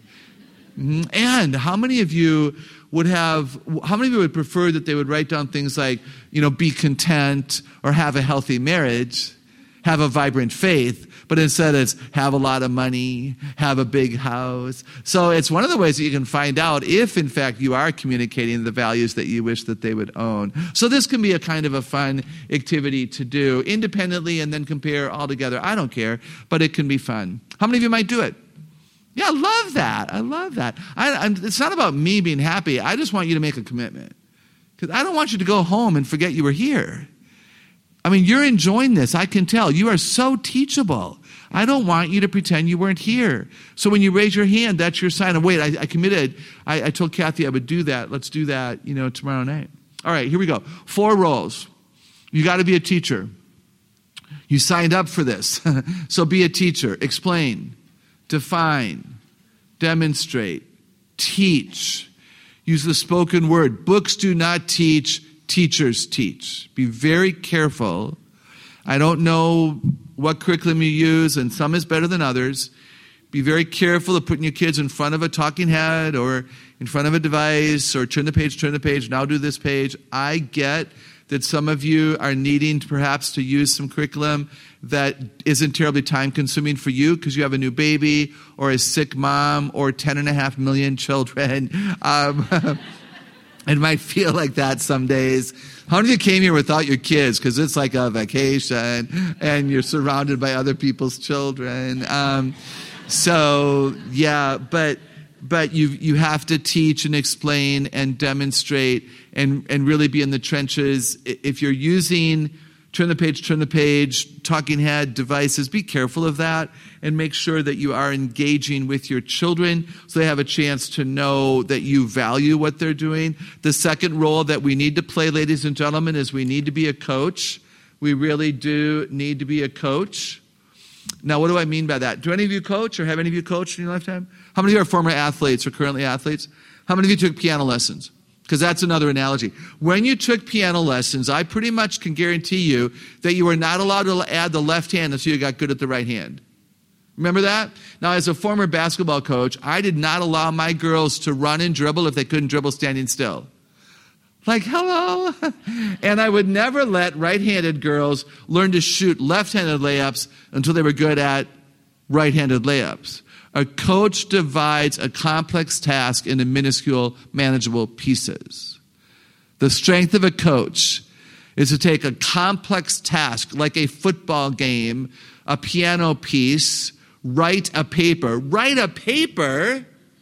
[SPEAKER 2] And how many of you would have, how many of you would prefer that they would write down things like, you know, be content or have a healthy marriage, have a vibrant faith, but instead it's have a lot of money, have a big house. So it's one of the ways that you can find out if, in fact, you are communicating the values that you wish that they would own. So this can be a kind of a fun activity to do independently and then compare all together. I don't care, but it can be fun. How many of you might do it? Yeah, I love that. I love that. I, I'm, it's not about me being happy. I just want you to make a commitment. Because I don't want you to go home and forget you were here. I mean, you're enjoying this. I can tell. You are so teachable. I don't want you to pretend you weren't here. So when you raise your hand, that's your sign of, wait, I, I committed. I, I told Kathy I would do that. Let's do that, you know, tomorrow night. All right, here we go. Four roles. You got to be a teacher. You signed up for this. So be a teacher. Explain, define, demonstrate, teach. Use the spoken word. Books do not teach. Teachers teach. Be very careful. I don't know what curriculum you use, and some is better than others. Be very careful of putting your kids in front of a talking head or in front of a device or turn the page, turn the page, now do this page. I get that some of you are needing to perhaps to use some curriculum that isn't terribly time-consuming for you because you have a new baby or a sick mom or ten and a half million children. Um, It might feel like that some days. How many of you came here without your kids? Because it's like a vacation and you're surrounded by other people's children. Um, so, yeah, but but you you have to teach and explain and demonstrate and, and really be in the trenches. If you're using turn the page, turn the page, talking head devices, be careful of that and make sure that you are engaging with your children so they have a chance to know that you value what they're doing. The second role that we need to play, ladies and gentlemen, is we need to be a coach. We really do need to be a coach. Now, what do I mean by that? Do any of you coach or have any of you coached in your lifetime? How many of you are former athletes or currently athletes? How many of you took piano lessons? Because that's another analogy. When you took piano lessons, I pretty much can guarantee you that you were not allowed to add the left hand until you got good at the right hand. Remember that? Now, as a former basketball coach, I did not allow my girls to run and dribble if they couldn't dribble standing still. Like, hello. And I would never let right-handed girls learn to shoot left-handed layups until they were good at right-handed layups. A coach divides a complex task into minuscule, manageable pieces. The strength of a coach is to take a complex task, like a football game, a piano piece, write a paper. Write a paper?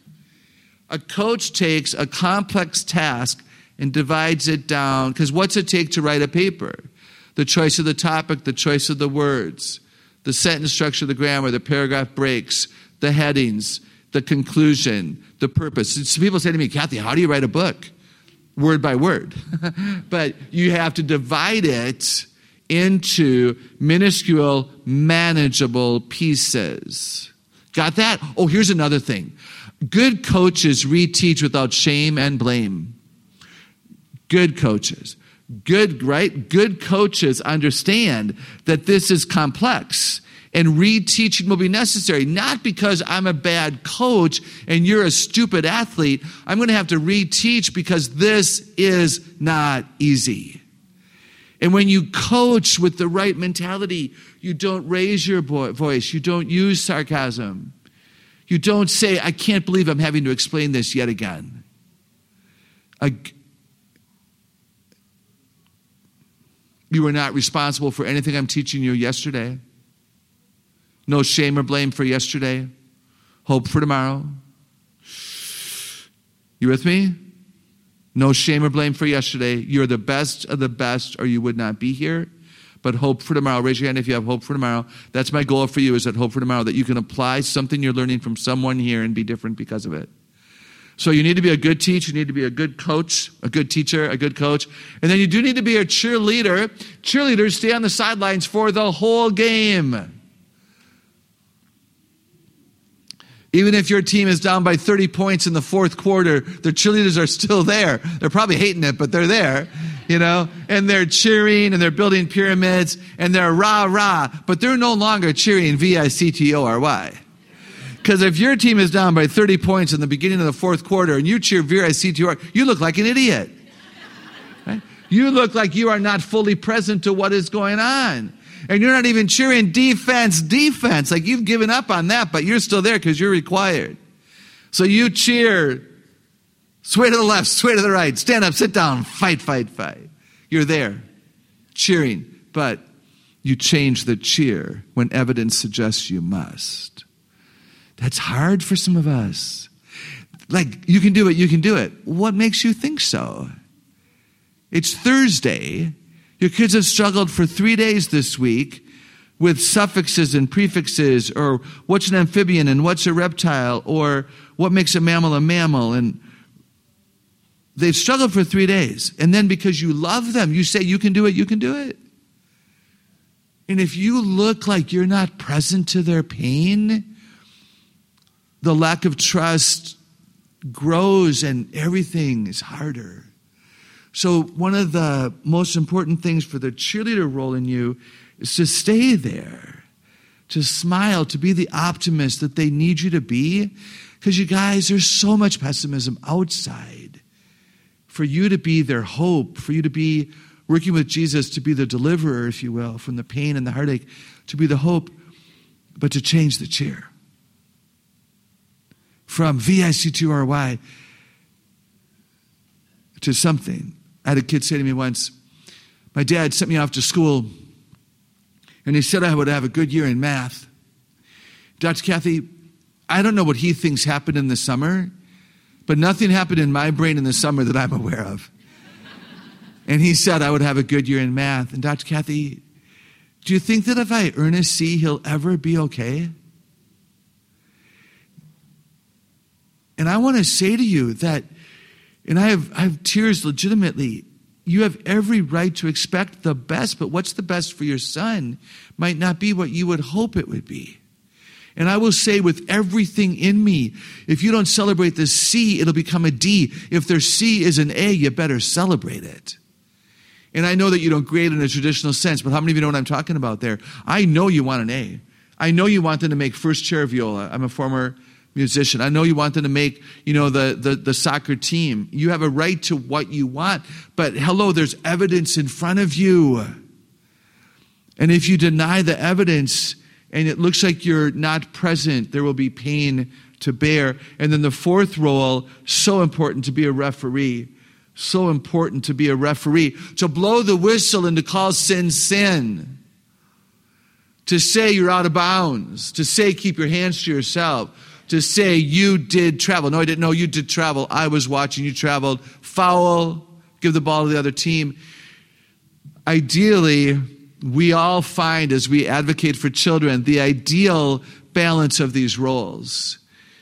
[SPEAKER 2] A coach takes a complex task and divides it down. Because what's it take to write a paper? The choice of the topic, the choice of the words, the sentence structure, the grammar, the paragraph breaks, the headings, the conclusion, the purpose. Some people say to me, Kathy, how do you write a book? Word by word. But you have to divide it into minuscule, manageable pieces. Got that? Oh, here's another thing. Good coaches reteach without shame and blame. Good coaches. Good, right? Good coaches understand that this is complex and reteaching will be necessary. Not because I'm a bad coach and you're a stupid athlete. I'm going to have to reteach because this is not easy. And when you coach with the right mentality, you don't raise your voice. You don't use sarcasm. You don't say, I can't believe I'm having to explain this yet again. A, You are not responsible for anything I'm teaching you yesterday. No shame or blame for yesterday. Hope for tomorrow. You with me? No shame or blame for yesterday. You're the best of the best or you would not be here. But hope for tomorrow. Raise your hand if you have hope for tomorrow. That's my goal for you, is that hope for tomorrow, that you can apply something you're learning from someone here and be different because of it. So you need to be a good teacher, you need to be a good coach, a good teacher, a good coach. And then you do need to be a cheerleader. Cheerleaders stay on the sidelines for the whole game. Even if your team is down by thirty points in the fourth quarter, the cheerleaders are still there. They're probably hating it, but they're there, you know, and they're cheering and they're building pyramids and they're rah, rah, but they're no longer cheering V I C T O R Y. Because if your team is down by thirty points in the beginning of the fourth quarter and you cheer V I C T O R, you look like an idiot. Right? You look like you are not fully present to what is going on. And you're not even cheering defense, defense. Like you've given up on that, but you're still there because you're required. So you cheer, sway to the left, sway to the right, stand up, sit down, fight, fight, fight. You're there, cheering, but you change the cheer when evidence suggests you must. That's hard for some of us. Like, you can do it, you can do it. What makes you think so? It's Thursday. Your kids have struggled for three days this week with suffixes and prefixes, or what's an amphibian and what's a reptile, or what makes a mammal a mammal. And they've struggled for three days. And then because you love them, you say, you can do it, you can do it. And if you look like you're not present to their pain, the lack of trust grows and everything is harder. So one of the most important things for the cheerleader role in you is to stay there, to smile, to be the optimist that they need you to be. Because you guys, there's so much pessimism outside. For you to be their hope, for you to be working with Jesus, to be the deliverer, if you will, from the pain and the heartache, to be the hope, but to change the cheer. From V I C T O R Y to something. I had a kid say to me once, my dad sent me off to school and he said I would have a good year in math. Doctor Kathy, I don't know what he thinks happened in the summer, but nothing happened in my brain in the summer that I'm aware of. And he said I would have a good year in math. And Doctor Kathy, do you think that if I earn a C, he'll ever be okay? And I want to say to you that, and I have, I have tears legitimately, you have every right to expect the best, but what's the best for your son might not be what you would hope it would be. And I will say with everything in me, if you don't celebrate the C, it'll become a D. If their C is an A, you better celebrate it. And I know that you don't grade in a traditional sense, but how many of you know what I'm talking about there? I know you want an A. I know you want them to make first chair viola. I'm a former musician. I know you want them to make, you know, the, the, the soccer team. You have a right to what you want, but hello, there's evidence in front of you. And if you deny the evidence and it looks like you're not present, there will be pain to bear. And then the fourth role, so important, to be a referee. So important to be a referee. To blow the whistle and to call sin, sin. To say you're out of bounds. To say keep your hands to yourself. To say you did travel. No, I didn't know you did travel. I was watching you traveled. Foul. Give the ball to the other team. ideally, we all find as we advocate for children the ideal balance of these roles.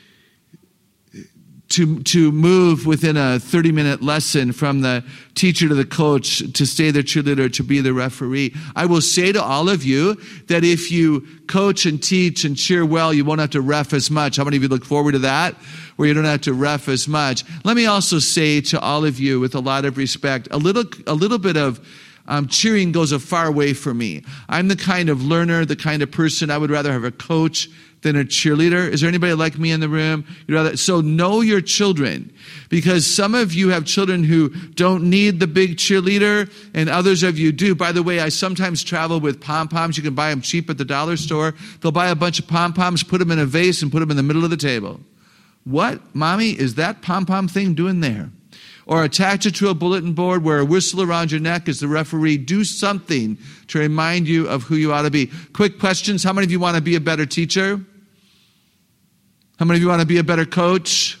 [SPEAKER 2] To, to move within a thirty-minute lesson from the teacher to the coach, to stay the cheerleader, to be the referee. I will say to all of you that if you coach and teach and cheer well, you won't have to ref as much. How many of you look forward to that? Where you don't have to ref as much. Let me also say to all of you with a lot of respect, a little, a little bit of Um, cheering goes a far way for me. I'm the kind of learner, the kind of person I would rather have a coach than a cheerleader. Is there anybody like me in the room? You'd rather, so know your children, because some of you have children who don't need the big cheerleader and others of you do. By the way, I sometimes travel with pom-poms. You can buy them cheap at the dollar store. They'll buy a bunch of pom-poms, put them in a vase and put them in the middle of the table. What, mommy, is that pom-pom thing doing there? Or attach it to a bulletin board, wear a whistle around your neck as the referee. Do something to remind you of who you ought to be. Quick questions. How many of you want to be a better teacher? How many of you want to be a better coach?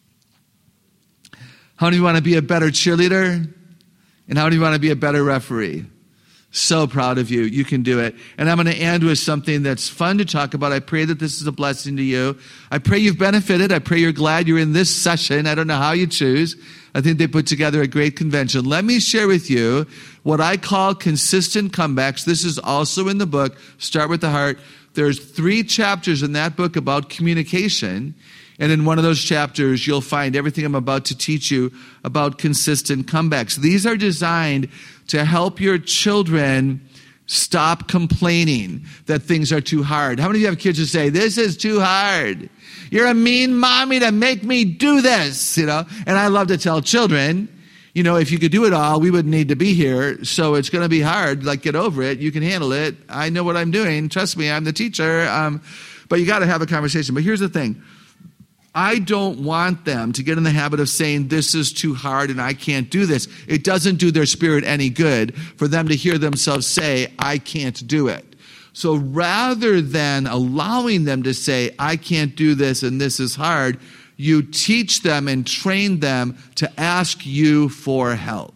[SPEAKER 2] How many of you want to be a better cheerleader? And how many of you want to be a better referee? So proud of you. You can do it. And I'm going to end with something that's fun to talk about. I pray that this is a blessing to you. I pray you've benefited. I pray you're glad you're in this session. I don't know how you choose. I think they put together a great convention. Let me share with you what I call consistent comebacks. This is also in the book, Start with the Heart. There's three chapters in that book about communication. And in one of those chapters, you'll find everything I'm about to teach you about consistent comebacks. These are designed to help your children stop complaining that things are too hard. How many of you have kids who say, this is too hard? You're a mean mommy to make me do this, you know? And I love to tell children, you know, if you could do it all, we wouldn't need to be here. So it's going to be hard. Like, get over it. You can handle it. I know what I'm doing. Trust me, I'm the teacher. Um, but you got to have a conversation. But here's the thing. I don't want them to get in the habit of saying, this is too hard and I can't do this. It doesn't do their spirit any good for them to hear themselves say, I can't do it. So rather than allowing them to say, I can't do this and this is hard, you teach them and train them to ask you for help.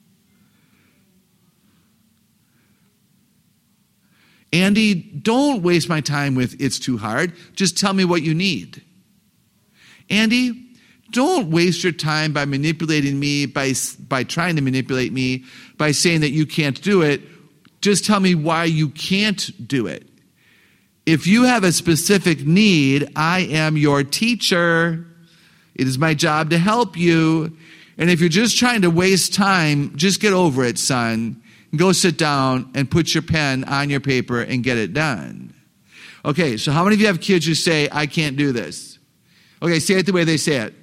[SPEAKER 2] Andy, don't waste my time with it's too hard. Just tell me what you need. Andy, don't waste your time by manipulating me, by, by trying to manipulate me, by saying that you can't do it. Just tell me why you can't do it. If you have a specific need, I am your teacher. It is my job to help you. And if you're just trying to waste time, just get over it, son. Go sit down and put your pen on your paper and get it done. Okay, so how many of you have kids who say, I can't do this? Okay, say it the way they say it.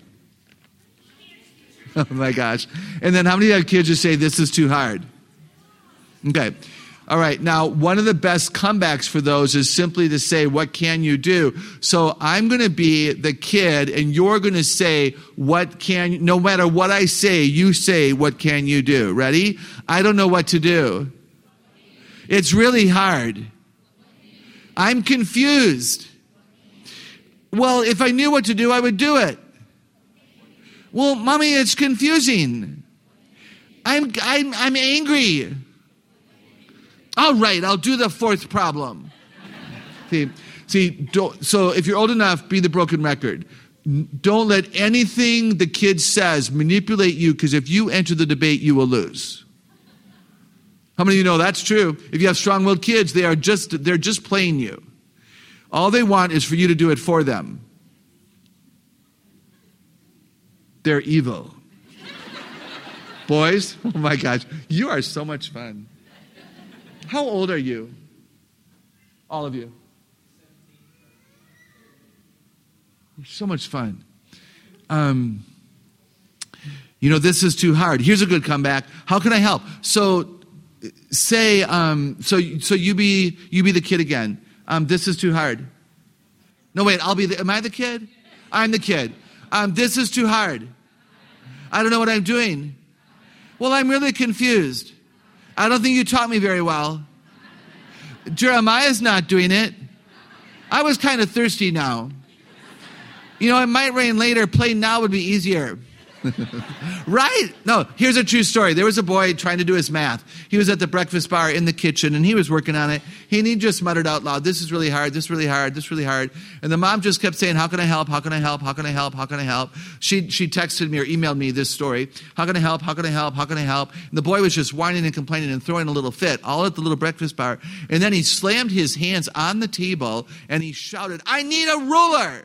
[SPEAKER 2] Oh my gosh. And then how many of you have kids who say, this is too hard? Okay. All right. Now, one of the best comebacks for those is simply to say, what can you do? So I'm going to be the kid and you're going to say, what can you, no matter what I say, you say, what can you do? Ready? I don't know what to do. It's really hard. I'm confused. Well, if I knew what to do, I would do it. Well, mommy, it's confusing. I'm, I'm, I'm angry. All right, I'll do the fourth problem. See, see. Don't, so if you're old enough, be the broken record. Don't let anything the kid says manipulate you, because if you enter the debate, you will lose. How many of you know that's true? If you have strong-willed kids, they are just, they're just playing you. All they want is for you to do it for them. They're evil. Boys, oh my gosh, you are so much fun. How old are you? All of you. You're so much fun. Um, you know, this is too hard. Here's a good comeback. How can I help? So say, um, so so you be you be the kid again. Um, this is too hard. No, wait, I'll be the, am I the kid? I'm the kid. Um, this is too hard. I don't know what I'm doing. Well, I'm really confused. I don't think you taught me very well. Jeremiah's not doing it. I was kind of thirsty now. You know, it might rain later. Play now would be easier. Right? No, here's a true story. There was a boy trying to do his math. He was at the breakfast bar in the kitchen, and he was working on it. And he just muttered out loud, this is really hard, this is really hard, this is really hard. And the mom just kept saying, how can I help, how can I help, how can I help, how can I help? She she texted me or emailed me this story. How can I help, how can I help, how can I help? And the boy was just whining and complaining and throwing a little fit, all at the little breakfast bar. And then he slammed his hands on the table, and he shouted, I need a ruler.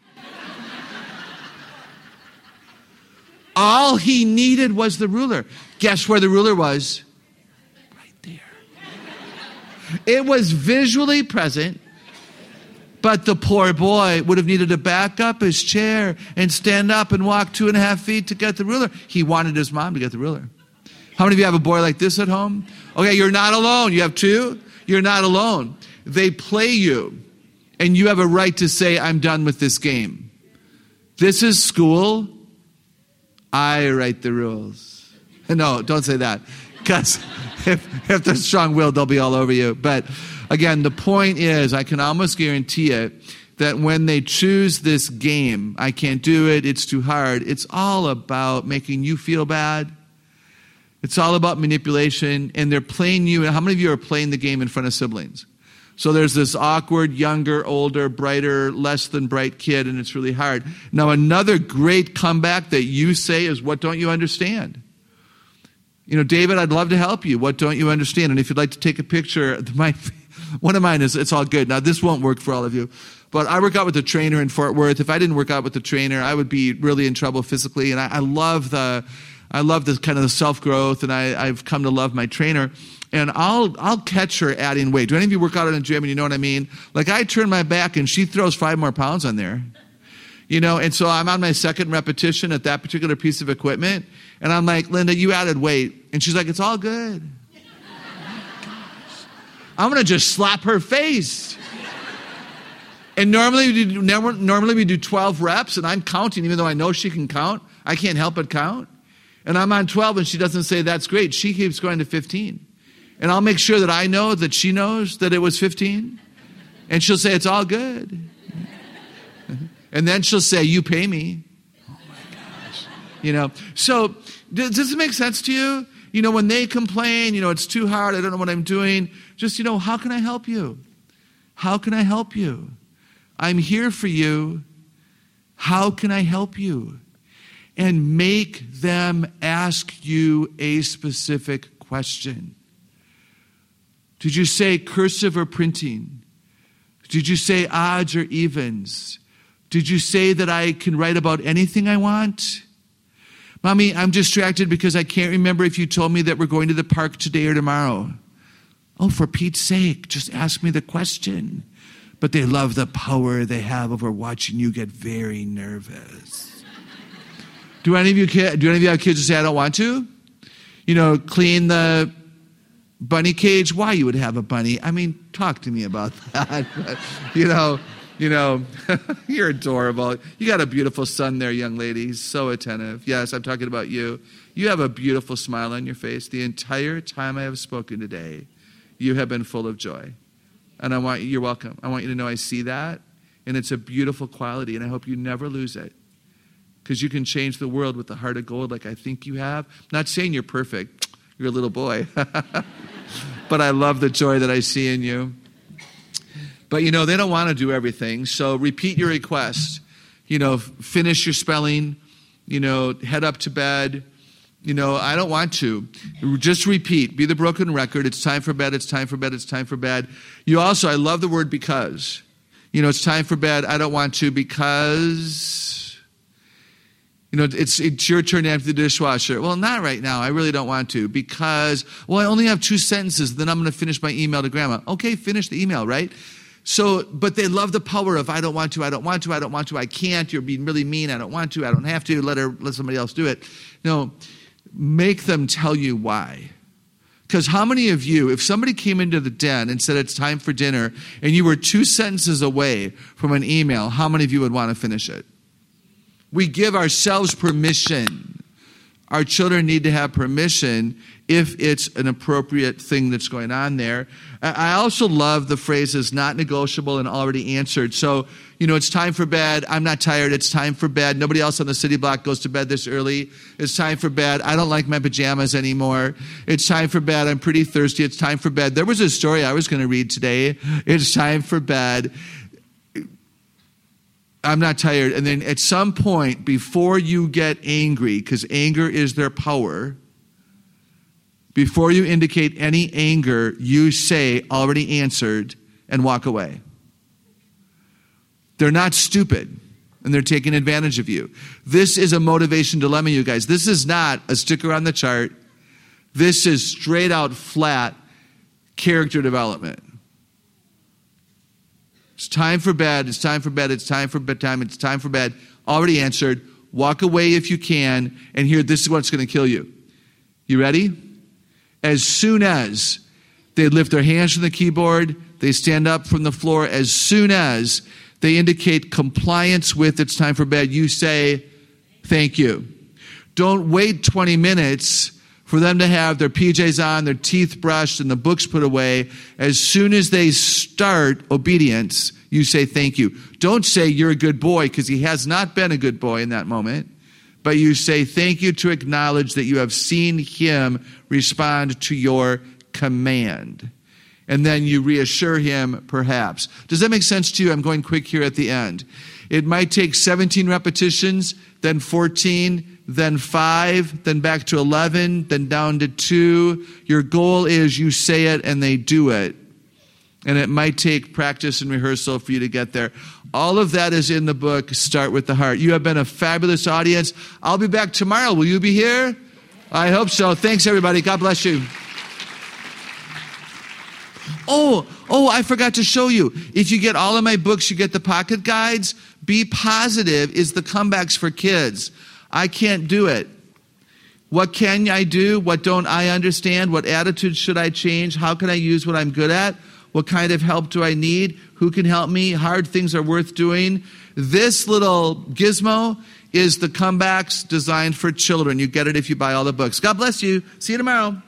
[SPEAKER 2] All he needed was the ruler. Guess where the ruler was? Right there. It was visually present, but the poor boy would have needed to back up his chair and stand up and walk two and a half feet to get the ruler. He wanted his mom to get the ruler. How many of you have a boy like this at home? Okay, you're not alone. You have two? You're not alone. They play you, and you have a right to say, I'm done with this game. This is school. I write the rules. No, don't say that. Because if, if they're strong-willed, they'll be all over you. But again, the point is, I can almost guarantee it, that when they choose this game, I can't do it, it's too hard, it's all about making you feel bad. It's all about manipulation, and they're playing you. And how many of you are playing the game in front of siblings? So there's this awkward, younger, older, brighter, less than bright kid, and it's really hard. Now, another great comeback that you say is, what don't you understand? You know, David, I'd love to help you. What don't you understand? And if you'd like to take a picture, my, one of mine is, it's all good. Now, this won't work for all of you, but I work out with a trainer in Fort Worth. If I didn't work out with the trainer, I would be really in trouble physically. And I, I love the, I love this kind of the self-growth, and I, I've come to love my trainer. And I'll I'll catch her adding weight. Do any of you work out in a gym and you know what I mean? Like, I turn my back and she throws five more pounds on there. You know, and so I'm on my second repetition at that particular piece of equipment. And I'm like, Linda, you added weight. And she's like, it's all good. I'm going to just slap her face. And normally we, do, normally we do twelve reps, and I'm counting, even though I know she can count. I can't help but count. And I'm on twelve, and she doesn't say, that's great. She keeps going to fifteen. And I'll make sure that I know that she knows that it was fifteen. And she'll say, it's all good. And then she'll say, you pay me. Oh my gosh. You know, so does it make sense to you? You know, when they complain, you know, it's too hard, I don't know what I'm doing. Just, you know, how can I help you? How can I help you? I'm here for you. How can I help you? And make them ask you a specific question. Did you say cursive or printing? Did you say odds or evens? Did you say that I can write about anything I want? Mommy, I'm distracted because I can't remember if you told me that we're going to the park today or tomorrow. Oh, for Pete's sake, just ask me the question. But they love the power they have over watching you get very nervous. Do any of you do any of you have kids who say, I don't want to? You know, clean the bunny cage? Why you would have a bunny? I mean, talk to me about that. But, you know, you know, you're adorable. You got a beautiful son there, young lady. He's so attentive. Yes, I'm talking about you. You have a beautiful smile on your face. The entire time I have spoken today, you have been full of joy. And I want you, you're welcome. I want you to know I see that. And it's a beautiful quality. And I hope you never lose it. Because you can change the world with the heart of gold like I think you have. I'm not saying you're perfect. You're a little boy. But I love the joy that I see in you. But, you know, they don't want to do everything. So repeat your request. You know, finish your spelling. You know, head up to bed. You know, I don't want to. Just repeat. Be the broken record. It's time for bed. It's time for bed. It's time for bed. You also, I love the word because. You know, it's time for bed. I don't want to because, you know, it's it's your turn to empty the dishwasher. Well, not right now. I really don't want to because, well, I only have two sentences. Then I'm going to finish my email to grandma. Okay, finish the email, right? So, but they love the power of I don't want to, I don't want to, I don't want to, I can't. You're being really mean. I don't want to, I don't have to. Let her, let somebody else do it. No, make them tell you why. Because how many of you, if somebody came into the den and said it's time for dinner and you were two sentences away from an email, how many of you would want to finish it? We give ourselves permission. Our children need to have permission if it's an appropriate thing that's going on there. I also love the phrases not negotiable and already answered. So, you know, it's time for bed. I'm not tired. It's time for bed. Nobody else on the city block goes to bed this early. It's time for bed. I don't like my pajamas anymore. It's time for bed. I'm pretty thirsty. It's time for bed. There was a story I was going to read today. It's time for bed. I'm not tired. And then at some point, before you get angry, because anger is their power, before you indicate any anger, you say, already answered, and walk away. They're not stupid, and they're taking advantage of you. This is a motivation dilemma, you guys. This is not a sticker on the chart. This is straight out flat character development. It's time for bed. It's time for bed. It's time for bedtime. It's time for bed. Already answered. Walk away if you can. And here, this is what's going to kill you. You ready? As soon as they lift their hands from the keyboard, they stand up from the floor. As soon as they indicate compliance with it's time for bed, you say, thank you. Don't wait twenty minutes for them to have their P Js on, their teeth brushed, and the books put away. As soon as they start obedience, you say thank you. Don't say you're a good boy, because he has not been a good boy in that moment. But you say thank you to acknowledge that you have seen him respond to your command. And then you reassure him, perhaps. Does that make sense to you? I'm going quick here at the end. It might take seventeen repetitions, then fourteen, then five, then back to eleven, then down to two. Your goal is you say it and they do it. And it might take practice and rehearsal for you to get there. All of that is in the book, Start with the Heart. You have been a fabulous audience. I'll be back tomorrow. Will you be here? I hope so. Thanks, everybody. God bless you. Oh, oh, I forgot to show you. If you get all of my books, you get the pocket guides. Be Positive is the comebacks for kids. I can't do it. What can I do? What don't I understand? What attitude should I change? How can I use what I'm good at? What kind of help do I need? Who can help me? Hard things are worth doing. This little gizmo is the comebacks designed for children. You get it if you buy all the books. God bless you. See you tomorrow.